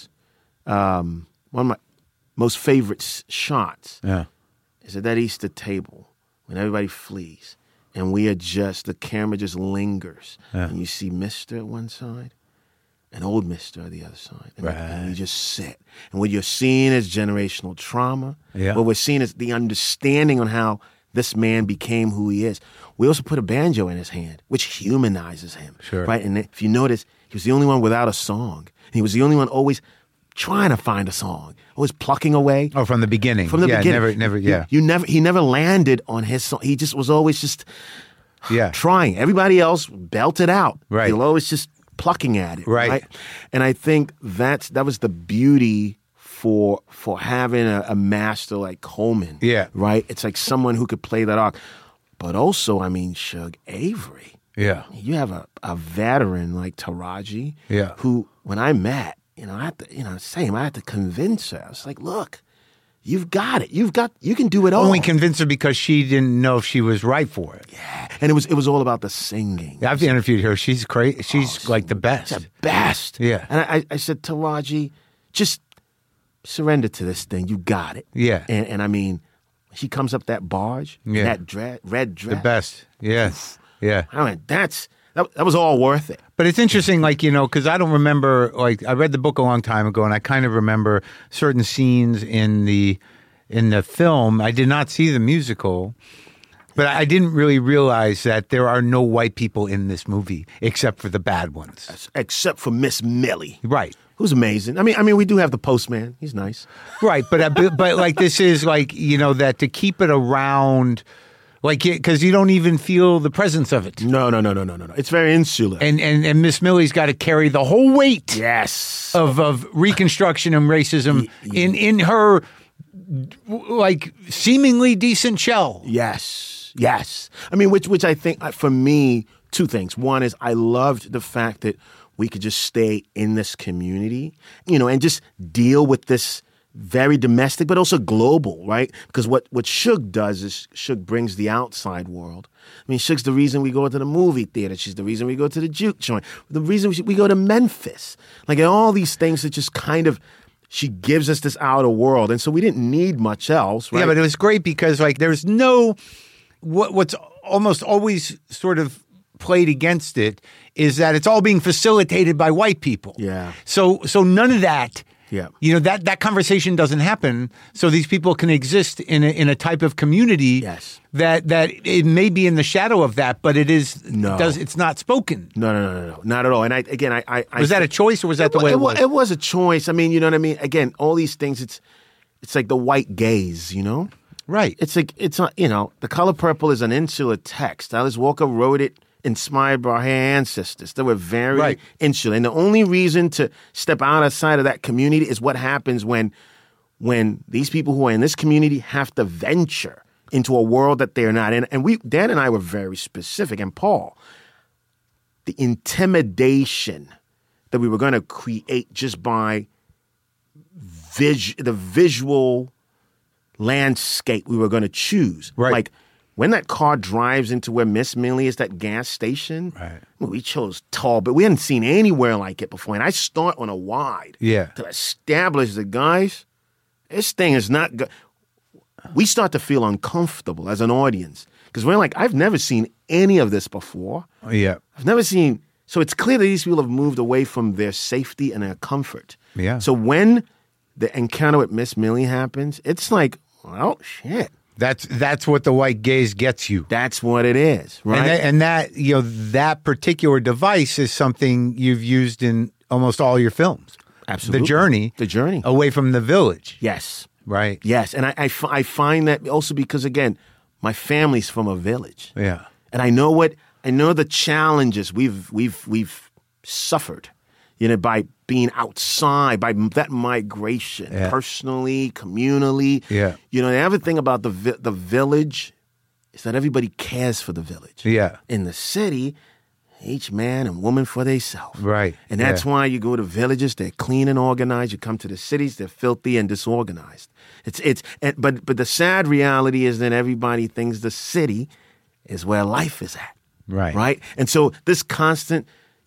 most favorite shots is at that Easter table when everybody flees and the camera just lingers and you see Mr. at one side and old Mr. at the other side. And you just sit. And what you're seeing is generational trauma. Yeah. What we're seeing is the understanding on how this man became who he is. We also put a banjo in his hand, which humanizes him. Sure. Right? And if you notice, he was the only one without a song. And he was the only one always trying to find a song, always plucking away. Oh, from the beginning. From the beginning. Never, He never landed on his song. He just was always just trying. Everybody else belted out. Right. He was always just plucking at it. Right. And I think that was the beauty for having a master like Coleman. Yeah. Right? It's like someone who could play that arc. But also, I mean, Shug Avery. Yeah. You have a veteran like Taraji. Yeah. Who, when I met, I had to convince her. I was like, look, you've got it. You can do it all. Only convince her because she didn't know if she was right for it. Yeah. And it was all about the singing. Yeah, I've interviewed her. She's great. She's like the best. The best. Yeah. And I said, Taraji, just surrender to this thing. You got it. Yeah. And I mean, she comes up that barge, that red dress. The best. Yes. Yeah. I mean, that was all worth it. But it's interesting, like, because I don't remember, like, I read the book a long time ago, and I kind of remember certain scenes in the film. I did not see the musical, but I didn't really realize that there are no white people in this movie except for the bad ones. Except for Miss Millie. Right. Who's amazing. I mean, we do have the postman. He's nice. Right, but like this is like, that to keep it around, like, because you don't even feel the presence of it. No. It's very insular. And Miss Millie's got to carry the whole weight. Yes. Of Reconstruction and racism in her, like, seemingly decent shell. Yes. I mean, which I think, for me, two things. One is I loved the fact that we could just stay in this community, and just deal with this very domestic, but also global, right? Because what Shug does is Shug brings the outside world. I mean, Shug's the reason we go to the movie theater. She's the reason we go to the juke joint. The reason we go to Memphis. Like, all these things that just kind of, she gives us this outer world. And so we didn't need much else, right? Yeah, but it was great because, like, there's no, what's almost always sort of played against it is that it's all being facilitated by white people. Yeah. So none of that. Yeah. That conversation doesn't happen. So these people can exist in a type of community. Yes. That it may be in the shadow of that, but it's not spoken. No, not at all. And I was that a choice or was that the way it was? It was a choice. I mean, you know what I mean? Again, all these things, it's like the white gaze, Right. It's like, The Color Purple is an insular text. Alice Walker wrote it inspired by her ancestors. They were very insular. And the only reason to step outside of that community is what happens when these people who are in this community have to venture into a world that they're not in. And Dan and I were very specific, and Paul, the intimidation that we were going to create just by the visual landscape we were going to choose. Right. Like, when that car drives into where Miss Millie is, that gas station, Right. we chose tall, but we hadn't seen anywhere like it before. And I start on a wide to establish that, guys, this thing is not good. We start to feel uncomfortable as an audience because we're like, I've never seen any of this before. Yeah. I've never seen. So it's clear that these people have moved away from their safety and their comfort. Yeah. So when the encounter with Miss Millie happens, it's like, oh, shit. That's what the white gaze gets you. That's what it is, right? And that that particular device is something you've used in almost all your films. Absolutely. The journey. Oh. Away from the village. Yes. Right. Yes. And I find that also because, again, my family's from a village. Yeah. And I know the challenges we've suffered, by being outside, by that migration, personally, communally. Yeah. The other thing about the village is that everybody cares for the village. Yeah. In the city, each man and woman for themselves. Right. And that's why you go to villages, they're clean and organized. You come to the cities, they're filthy and disorganized. But the sad reality is that everybody thinks the city is where life is at. Right. Right? And so this constant,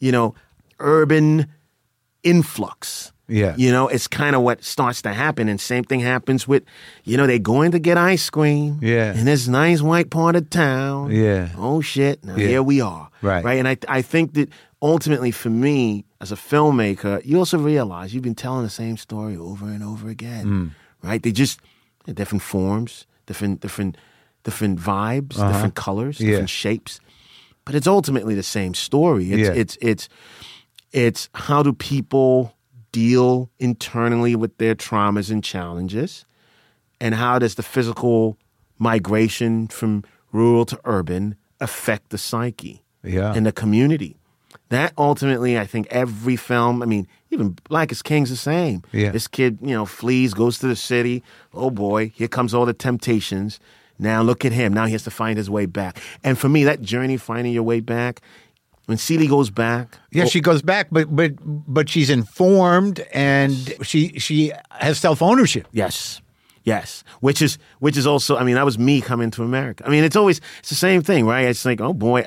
urban influx. Yeah. It's kind of what starts to happen. And same thing happens with, they're going to get ice cream. Yeah. In this nice white part of town. Yeah. Oh, shit. Now here we are. Right. Right. And I think that ultimately for me, as a filmmaker, you also realize you've been telling the same story over and over again. Right? They're different forms, different vibes, different colors, different shapes. But it's ultimately the same story. It's how do people deal internally with their traumas and challenges, and how does the physical migration from rural to urban affect the psyche and the community? That ultimately, I think every film, even Black is King's the same. Yeah. This kid, flees, goes to the city. Oh boy, here comes all the temptations. Now look at him. Now he has to find his way back. And for me, that journey, finding your way back, when Celie goes back. Yeah, she goes back, but she's informed and she has self-ownership. Yes. Which is also, that was me coming to America. It's the same thing, right? It's like, oh boy,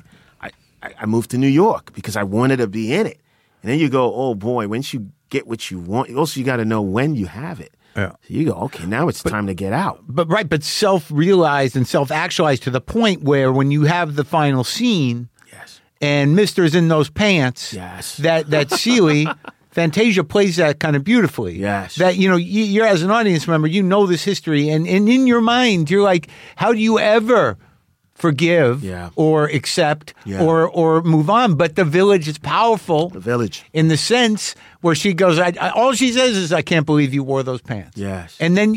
I moved to New York because I wanted to be in it. And then you go, oh boy, once you get what you want, also you got to know when you have it. Yeah. So you go, okay, now it's time to get out. But self-realized and self-actualized to the point where when you have the final scene, yes, and Mister's in those pants, yes, that Celie, Fantasia plays that kind of beautifully. Yes, that you're as an audience member, this history, and in your mind, you're like, how do you ever forgive or accept or move on? But the village is powerful. The village. In the sense where she goes, all she says is, I can't believe you wore those pants. Yes. And then,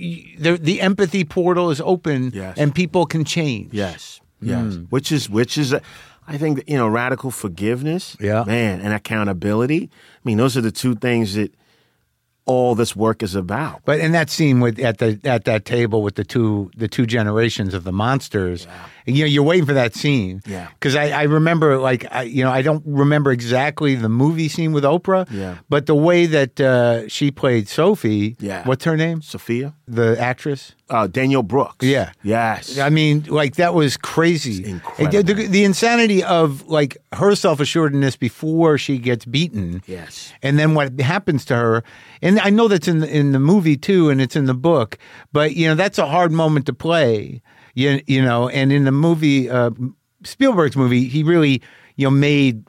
the empathy portal is open and people can change. Yes. Which is I think, radical forgiveness. Yeah. Man, and accountability. Those are the two things that all this work is about. But in that scene at that table with the two generations of the monsters, you're waiting for that scene. Yeah. Because I remember, I don't remember exactly the movie scene with Oprah. Yeah. But the way that she played Sophie. Yeah. What's her name? Sophia. The actress. Danielle Brooks. Yeah. Yes. That was crazy. It's incredible. The insanity of her self-assuredness before she gets beaten. Yes. And then what happens to her. And I know that's in the movie too, and it's in the book. But that's a hard moment to play. And in the movie, Spielberg's movie, he really made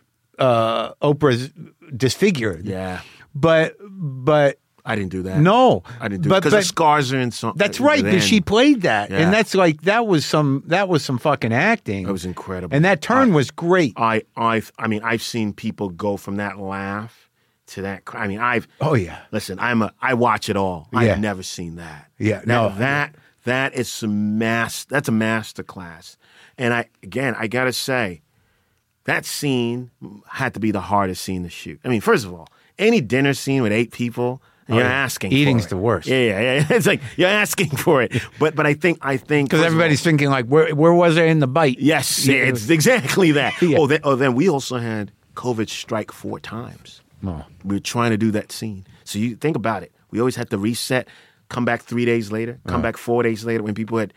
Oprah's disfigured. Yeah. But I didn't do that. No, I didn't do it because the scars are in some. That's right, because she played that, and that's that was some fucking acting. It was incredible, and that turn was great. I've seen people go from that laugh to that. Oh yeah. Listen, I watch it all. Yeah. I've never seen that. Yeah. That is that's a master class, and I gotta say, that scene had to be the hardest scene to shoot. First of all, any dinner scene with 8 people. You're asking Eating's for it. the worst. Yeah. It's like you're asking for it. But I think because everybody's thinking where was I in the bite? Yes, it's exactly that. Yeah. Then we also had COVID strike 4 times. Oh. We were trying to do that scene. So you think about it. We always had to reset, come back 3 days later, come back 4 days later when people had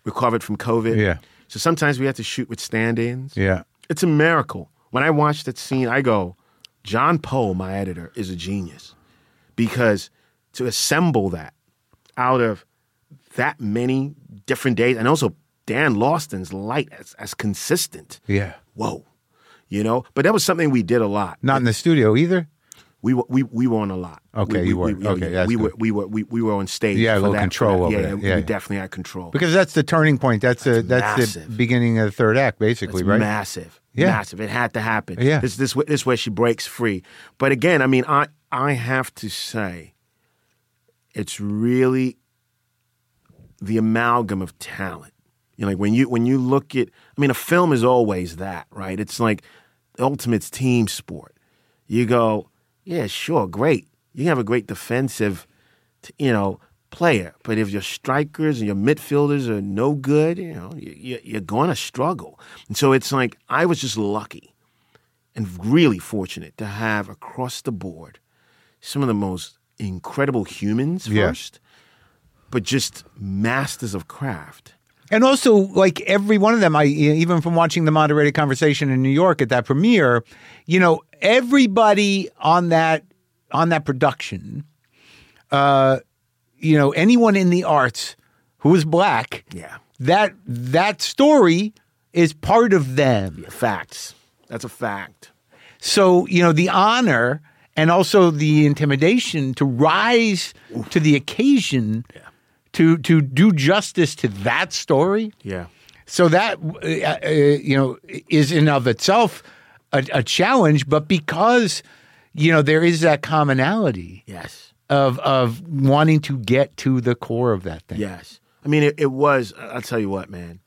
recovered from COVID. Yeah. So sometimes we have to shoot with stand-ins. Yeah. It's a miracle. When I watch that scene, I go, John Poe, my editor, is a genius. Because to assemble that out of that many different days, and also Dan Lauston's light as consistent. Yeah. Whoa. You know? But that was something we did a lot. Not in the studio either? We were on a lot. Okay, you were. Okay, that's we good. were on stage. Yeah, a for little that, control for that. over it. Yeah. We definitely had control. Because that's the turning point. That's the massive. beginning of the third act, basically, It's right? massive. Yeah. Massive. It had to happen. Yeah. This where she breaks free. But again, I mean, I have to say, it's really the amalgam of talent. You know, like when you look at, I mean, a film is always that, right? It's like the ultimate team sport. You go, yeah, sure, great. You can have a great defensive, player, but if your strikers and your midfielders are no good, you're going to struggle. And so it's like I was just lucky and really fortunate to have across the board some of the most incredible humans first, but just masters of craft. And also, like every one of them, even from watching the moderated conversation in New York at that premiere, everybody on that production, anyone in the arts who was black, that story is part of them. Yeah, facts. That's a fact. So, the honor and also the intimidation to rise to the occasion. Yeah. To do justice to that story, So that is in of itself a challenge, but because there is that commonality, of wanting to get to the core of that thing. Yes, I mean it was. I'll tell you what, man.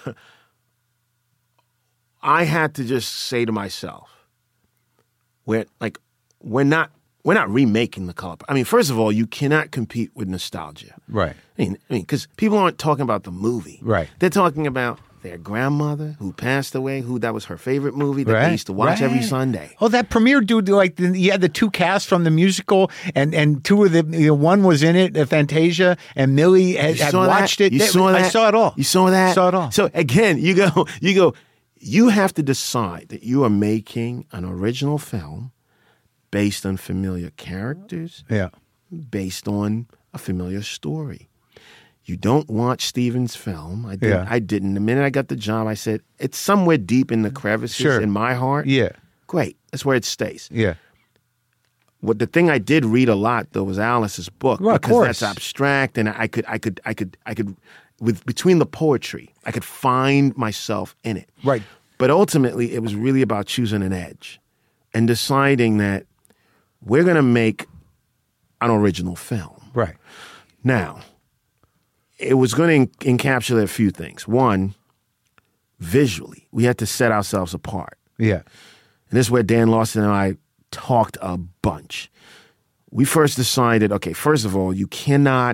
I had to just say to myself, we're not remaking The Color. I mean, first of all, you cannot compete with nostalgia. Right. I mean, because people aren't talking about the movie. Right. They're talking about their grandmother who passed away, that was her favorite movie that they used to watch every Sunday. Oh, that premiere dude, you had the two casts from the musical, and two of the, one was in it, Fantasia, and Millie had watched it. You saw that? I saw it all. You saw that? Saw it all. So again, you have to decide that you are making an original film based on familiar characters, based on a familiar story. You don't watch Steven's film. I didn't. The minute I got the job, I said, it's somewhere deep in the crevices in my heart. Yeah. Great. That's where it stays. Yeah. The thing I did read a lot, though, was Alice's book. Well, because that's abstract, and I could, between the poetry, I could find myself in it. Right. But ultimately, it was really about choosing an edge and deciding that we're going to make an original film. Right. Now, it was going to encapsulate a few things. One, visually, we had to set ourselves apart. Yeah. And this is where Dan Lauston and I talked a bunch. We first decided, okay, first of all, we cannot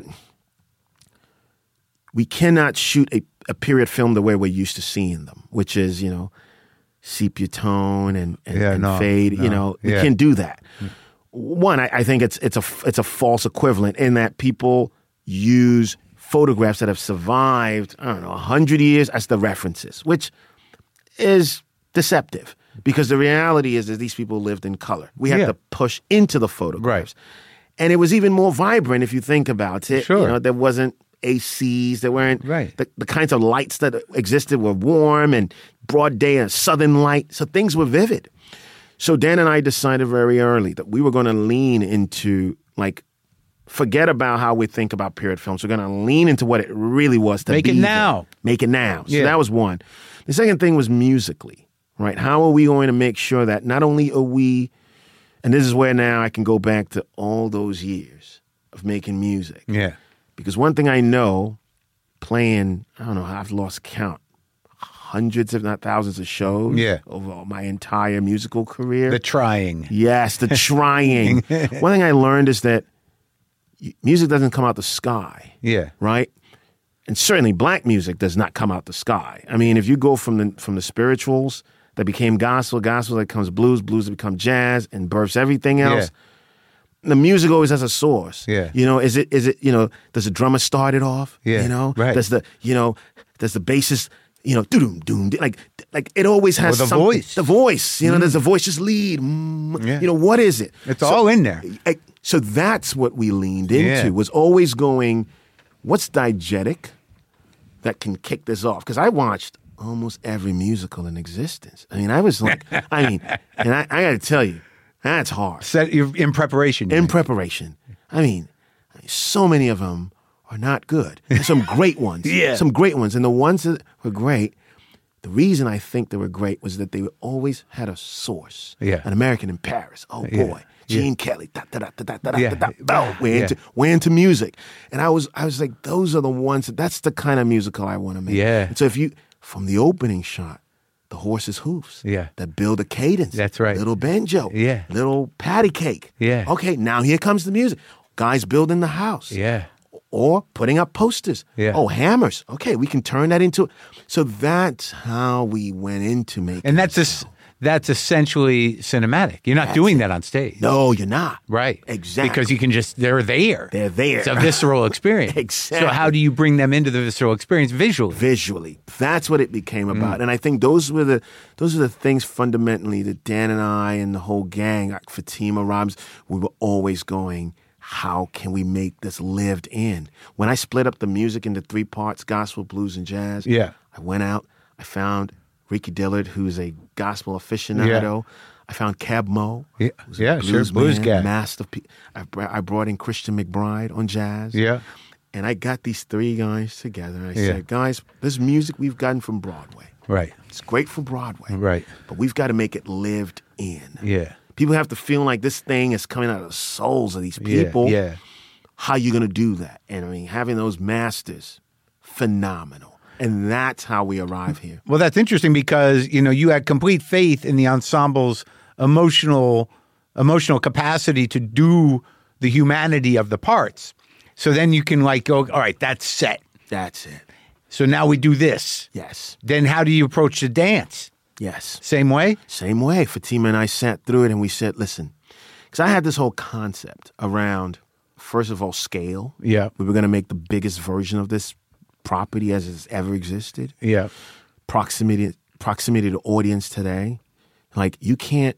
shoot a period film the way we're used to seeing them, which is, sepia tone and fade. No. We can't do that. One, I think it's a false equivalent in that people use photographs that have survived, 100 years as the references, which is deceptive because the reality is that these people lived in color. We have to push into the photographs. Right. And it was even more vibrant if you think about it. Sure. There wasn't ACs, there weren't the kinds of lights that existed were warm and broad day and southern light. So things were vivid. So Dan and I decided very early that we were going to lean into, forget about how we think about period films. We're going to lean into what it really was to Make it now. Make it now. So that was one. The second thing was musically, right? How are we going to make sure that not only are we, and this is where now I can go back to all those years of making music. Yeah. Because one thing I know, playing, I've lost count, hundreds, if not thousands of shows over my entire musical career. The trying. Yes, the trying. One thing I learned is that music doesn't come out the sky. Yeah. Right? And certainly black music does not come out the sky. I mean, if you go from the spirituals that became gospel that becomes blues that become jazz and births everything else, the music always has a source. Yeah. Is it, does the drummer start it off? Yeah. Right. Does the, Does the bassist, doom, doom, like it always has the something. voice. The voice, there's a voice, just lead. Yeah. What is it? It's all in there. So that's what we leaned into, Yeah. was always going, what's diegetic that can kick this off? Because I watched almost every musical in existence. I mean, I was like, and I got to tell you, that's hard. You're in preparation. In preparation. I mean, so many of them are not good. There's some great ones. Yeah. Some great ones. And the ones that were great, the reason I think they were great was that they always had a source. Yeah. An American in Paris. Oh, Yeah. boy. Gene Kelly. Da, da, da, da, da, da, Yeah. da, da. We're into music. And I was like, those are the ones, that's the kind of musical I want to make. Yeah. And so from the opening shot, the horse's hoofs. Yeah. That build a cadence. That's right. Little banjo. Yeah. Little patty cake. Yeah. Okay, now here comes the music. Guys building the house. Yeah. Or putting up posters. Yeah. Oh, hammers. Okay, we can turn that into. So that's how we went into making. And that's essentially cinematic. You're not doing that on stage. No, you're not. Right. Exactly. Because you can they're there. They're there. It's a visceral experience. Exactly. So how do you bring them into the visceral experience visually? Visually. That's what it became about. And I think those were the things fundamentally that Dan and I and the whole gang, like Fatima Robbins, we were always going, how can we make this lived in? When I split up the music into 3 parts, gospel, blues, and jazz, Yeah. I went out, I found Ricky Dillard, who's a gospel aficionado. Yeah. I found Cab Mo, Yeah. who's a Yeah, sure. Blues man, guy. master. I brought in Christian McBride on jazz. Yeah. And I got these 3 guys together. And I Yeah. said, guys, this music we've gotten from Broadway. Right. It's great for Broadway. Right. But we've got to make it lived in. Yeah. People have to feel like this thing is coming out of the souls of these people. Yeah. How you going to do that? And I mean, having those masters, phenomenal. And that's how we arrive here. Well, that's interesting because, you had complete faith in the ensemble's emotional capacity to do the humanity of the parts. So then you can go, all right, that's set. That's it. So now we do this. Yes. Then how do you approach the dance? Yes. Same way? Same way. Fatima and I sat through it and we said, listen, because I had this whole concept around, first of all, scale. Yeah. We were going to make the biggest version of this property as it's ever existed. Yeah. Proximity to audience today. Like, you can't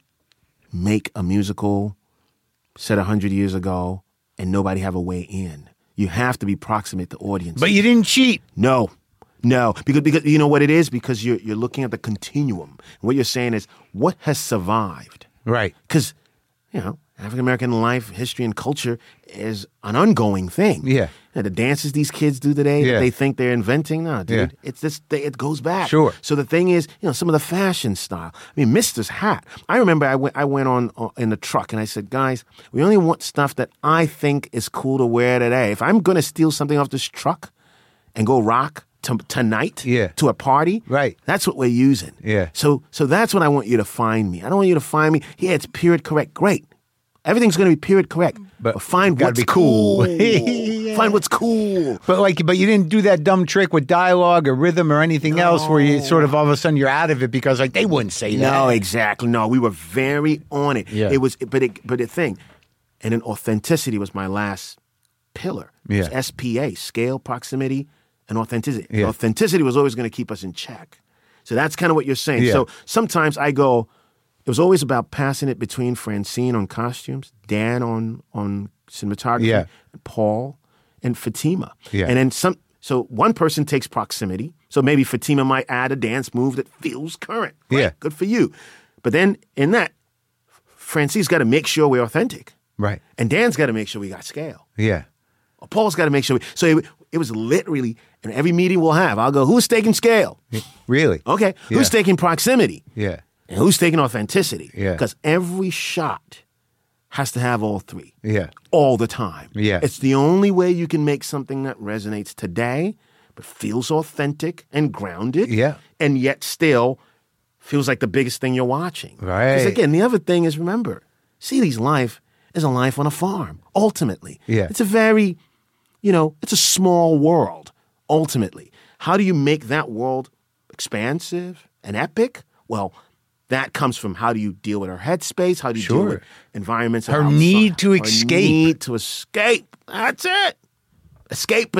make a musical set 100 years ago and nobody have a way in. You have to be proximate to audience. But you didn't cheat. No, because you know what it is? Because you're looking at the continuum. And what you're saying is, what has survived? Right. Because, African American life, history, and culture is an ongoing thing. Yeah. The dances these kids do today Yeah. that they think they're inventing, no, dude. Yeah. It's this. It goes back. Sure. So the thing is, some of the fashion style. I mean, Mister's hat. I remember I went on in the truck and I said, guys, we only want stuff that I think is cool to wear today. If I'm going to steal something off this truck and go rock tonight to a party, right? That's what we're using. Yeah. So that's what I want you to find me. I don't want you to find me. Yeah, it's period correct. Great. Everything's going to be period correct, but find what's be cool. Yeah. Find what's cool. But you didn't do that dumb trick with dialogue or rhythm or anything else where you sort of all of a sudden you're out of it because they wouldn't say that. No, exactly. No, we were very on it. Yeah. It was, but the thing, and then authenticity was my last pillar. Yeah. It was SPA, scale, proximity, and authenticity. Yeah. Authenticity was always going to keep us in check. So that's kind of what you're saying. Yeah. So sometimes I go. It was always about passing it between Francine on costumes, Dan on cinematography, and Paul and Fatima. Yeah. And then so one person takes proximity. So maybe Fatima might add a dance move that feels current. Great, Yeah. good for you. But then in that, Francine's got to make sure we're authentic. Right. And Dan's got to make sure we got scale. Yeah. Or Paul's got to make sure. So it was literally, in every meeting we'll have, I'll go, who's taking scale? Really? Okay. Yeah. Who's taking proximity? Yeah. And who's taking authenticity? Yeah. Because every shot has to have all 3. Yeah. All the time. Yeah. It's the only way you can make something that resonates today, but feels authentic and grounded. Yeah. And yet still feels like the biggest thing you're watching. Right. Because again, the other thing is, remember, Ceedy's life is a life on a farm, ultimately. Yeah. It's a very, it's a small world, ultimately. How do you make that world expansive and epic? Well, that comes from how do you deal with her headspace? How do you deal with environments? Her need to escape. Her need to escape. That's it. Escapism.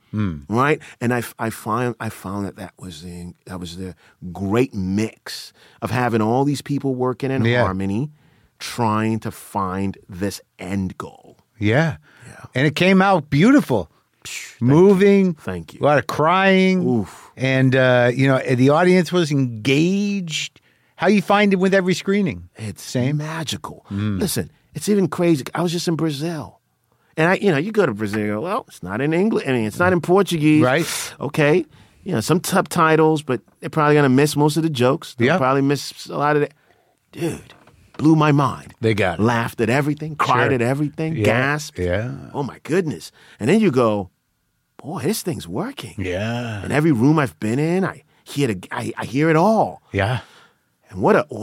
right? And I found that was the great mix of having all these people working in harmony, trying to find this end goal. Yeah. And it came out beautiful. Moving. Thank you. A lot of crying. Oof. And, the audience was engaged. How you find it with every screening? It's magical. Listen, it's even crazy. I was just in Brazil. And you go to Brazil, you go, well, it's not in English. I mean, it's not in Portuguese. Right. Okay. Some subtitles, but they're probably going to miss most of the jokes. They'll probably miss a lot of it. Dude, blew my mind. They got it. Laughed at everything, cried at everything, gasped. Yeah. Oh, my goodness. And then you go, boy, this thing's working. Yeah. In every room I've been in, I hear it all. Yeah. And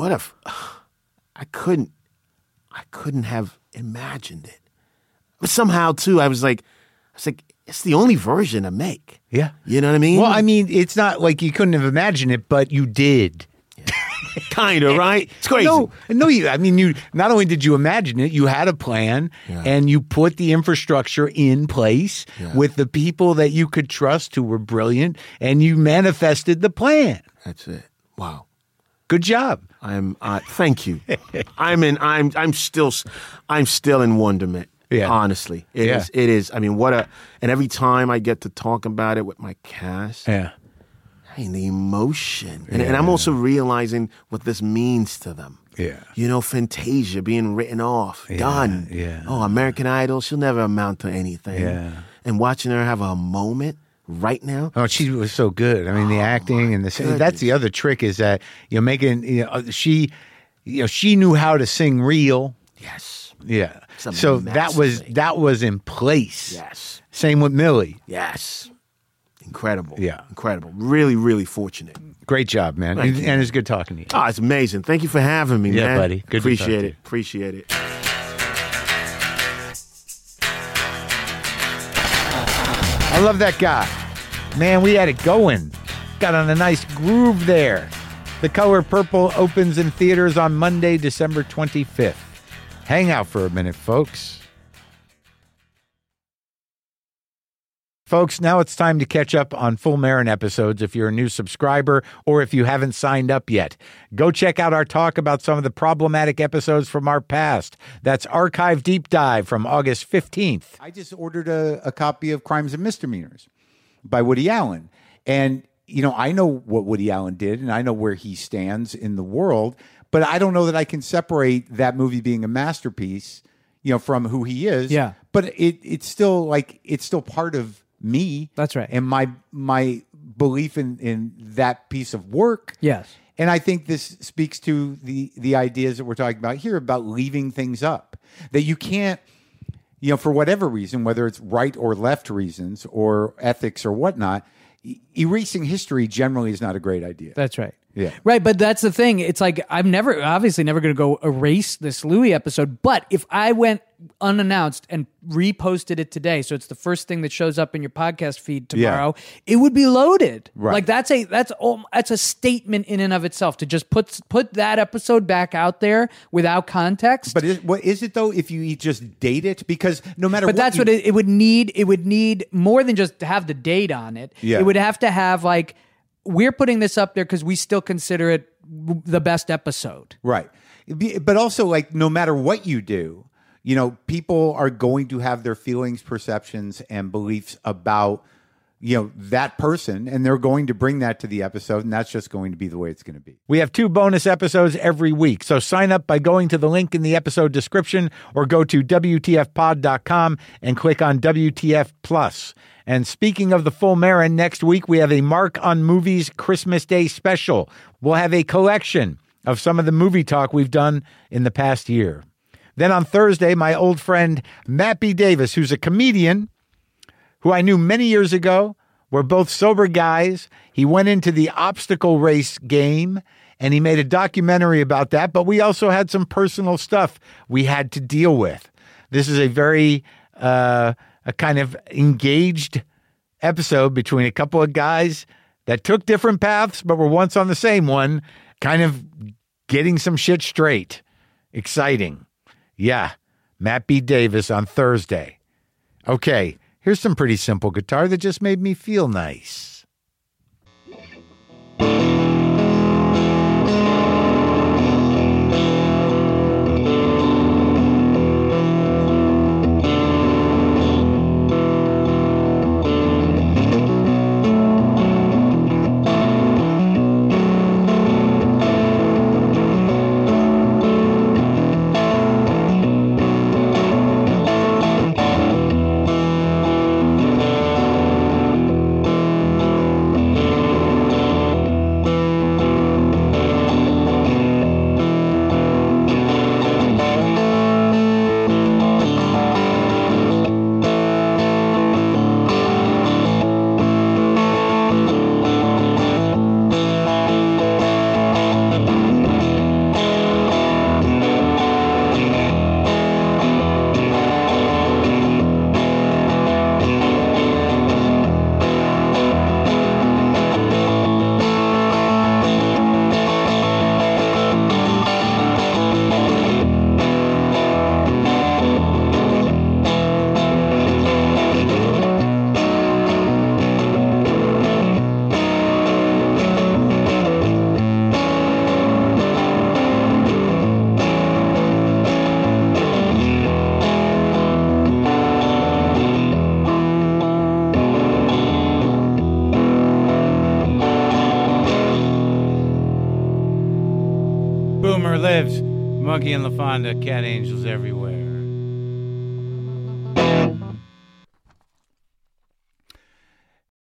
I couldn't have imagined it. But somehow too, I was like, it's the only version to make. Yeah. You know what I mean? Well, I mean, it's not like you couldn't have imagined it, but you did. Kind of, right? It's crazy. You not only did you imagine it, you had a plan and you put the infrastructure in place with the people that you could trust who were brilliant, and you manifested the plan. That's it. Wow. Good job. Thank you. I'm still in wonderment. Yeah. Honestly. It is. I mean, and every time I get to talk about it with my cast. Yeah. I mean, the emotion. And I'm also realizing what this means to them. Yeah. Fantasia being written off, done. Yeah. Oh, American Idol, she'll never amount to anything. Yeah. And watching her have a moment right now. Oh, she was so good. I mean, the acting and that's the other trick is that she knew how to sing real. Yes. Yeah. So that was in place. Yes. Same with Millie. Yes. Incredible. Yeah. Incredible. Really, really fortunate. Great job, man. And it's good talking to you. Oh, it's amazing. Thank you for having me, man. Yeah, buddy. Good to talk to you. Appreciate it. I love that guy. Man, we had it going. Got on a nice groove there. The Color Purple opens in theaters on Monday, December 25th. Hang out for a minute, folks. Folks, now it's time to catch up on Full Marin episodes if you're a new subscriber or if you haven't signed up yet. Go check out our talk about some of the problematic episodes from our past. That's Archive Deep Dive from August 15th. I just ordered a copy of Crimes and Misdemeanors by Woody Allen. And, I know what Woody Allen did and I know where he stands in the world, but I don't know that I can separate that movie being a masterpiece, from who he is. Yeah. But it's still part of me. That's right. And my belief in that piece of work. Yes. And I think this speaks to the ideas that we're talking about here about leaving things up. That you can't, for whatever reason, whether it's right or left reasons or ethics or whatnot, erasing history generally is not a great idea. That's right. Yeah. Right, but that's the thing. It's like I'm obviously never going to go erase this Louis episode, but if I went unannounced and reposted it today, so it's the first thing that shows up in your podcast feed tomorrow, it would be loaded. Right. Like that's a statement in and of itself to just put that episode back out there without context. But what is it though if you just date it? Because no matter but what that's what it would need. It would need more than just to have the date on it. Yeah. It would have to have like, we're putting this up there because we still consider it the best episode. Right. But also, like, no matter what you do, people are going to have their feelings, perceptions, and beliefs about, that person, and they're going to bring that to the episode, and that's just going to be the way it's going to be. We have 2 bonus episodes every week, so sign up by going to the link in the episode description or go to WTFpod.com and click on WTF Plus. And speaking of the Full Marin, next week we have a Mark on Movies Christmas Day special. We'll have a collection of some of the movie talk we've done in the past year. Then on Thursday, my old friend Matt B. Davis, who's a comedian who I knew many years ago. We're both sober guys. He went into the obstacle race game and he made a documentary about that, but we also had some personal stuff we had to deal with. This is a very a kind of engaged episode between a couple of guys that took different paths, but were once on the same one, kind of getting some shit straight. Exciting. Yeah. Matt B. Davis on Thursday. Okay. Here's some pretty simple guitar that just made me feel nice. Boomer lives. Monkey and LaFonda, cat angels everywhere.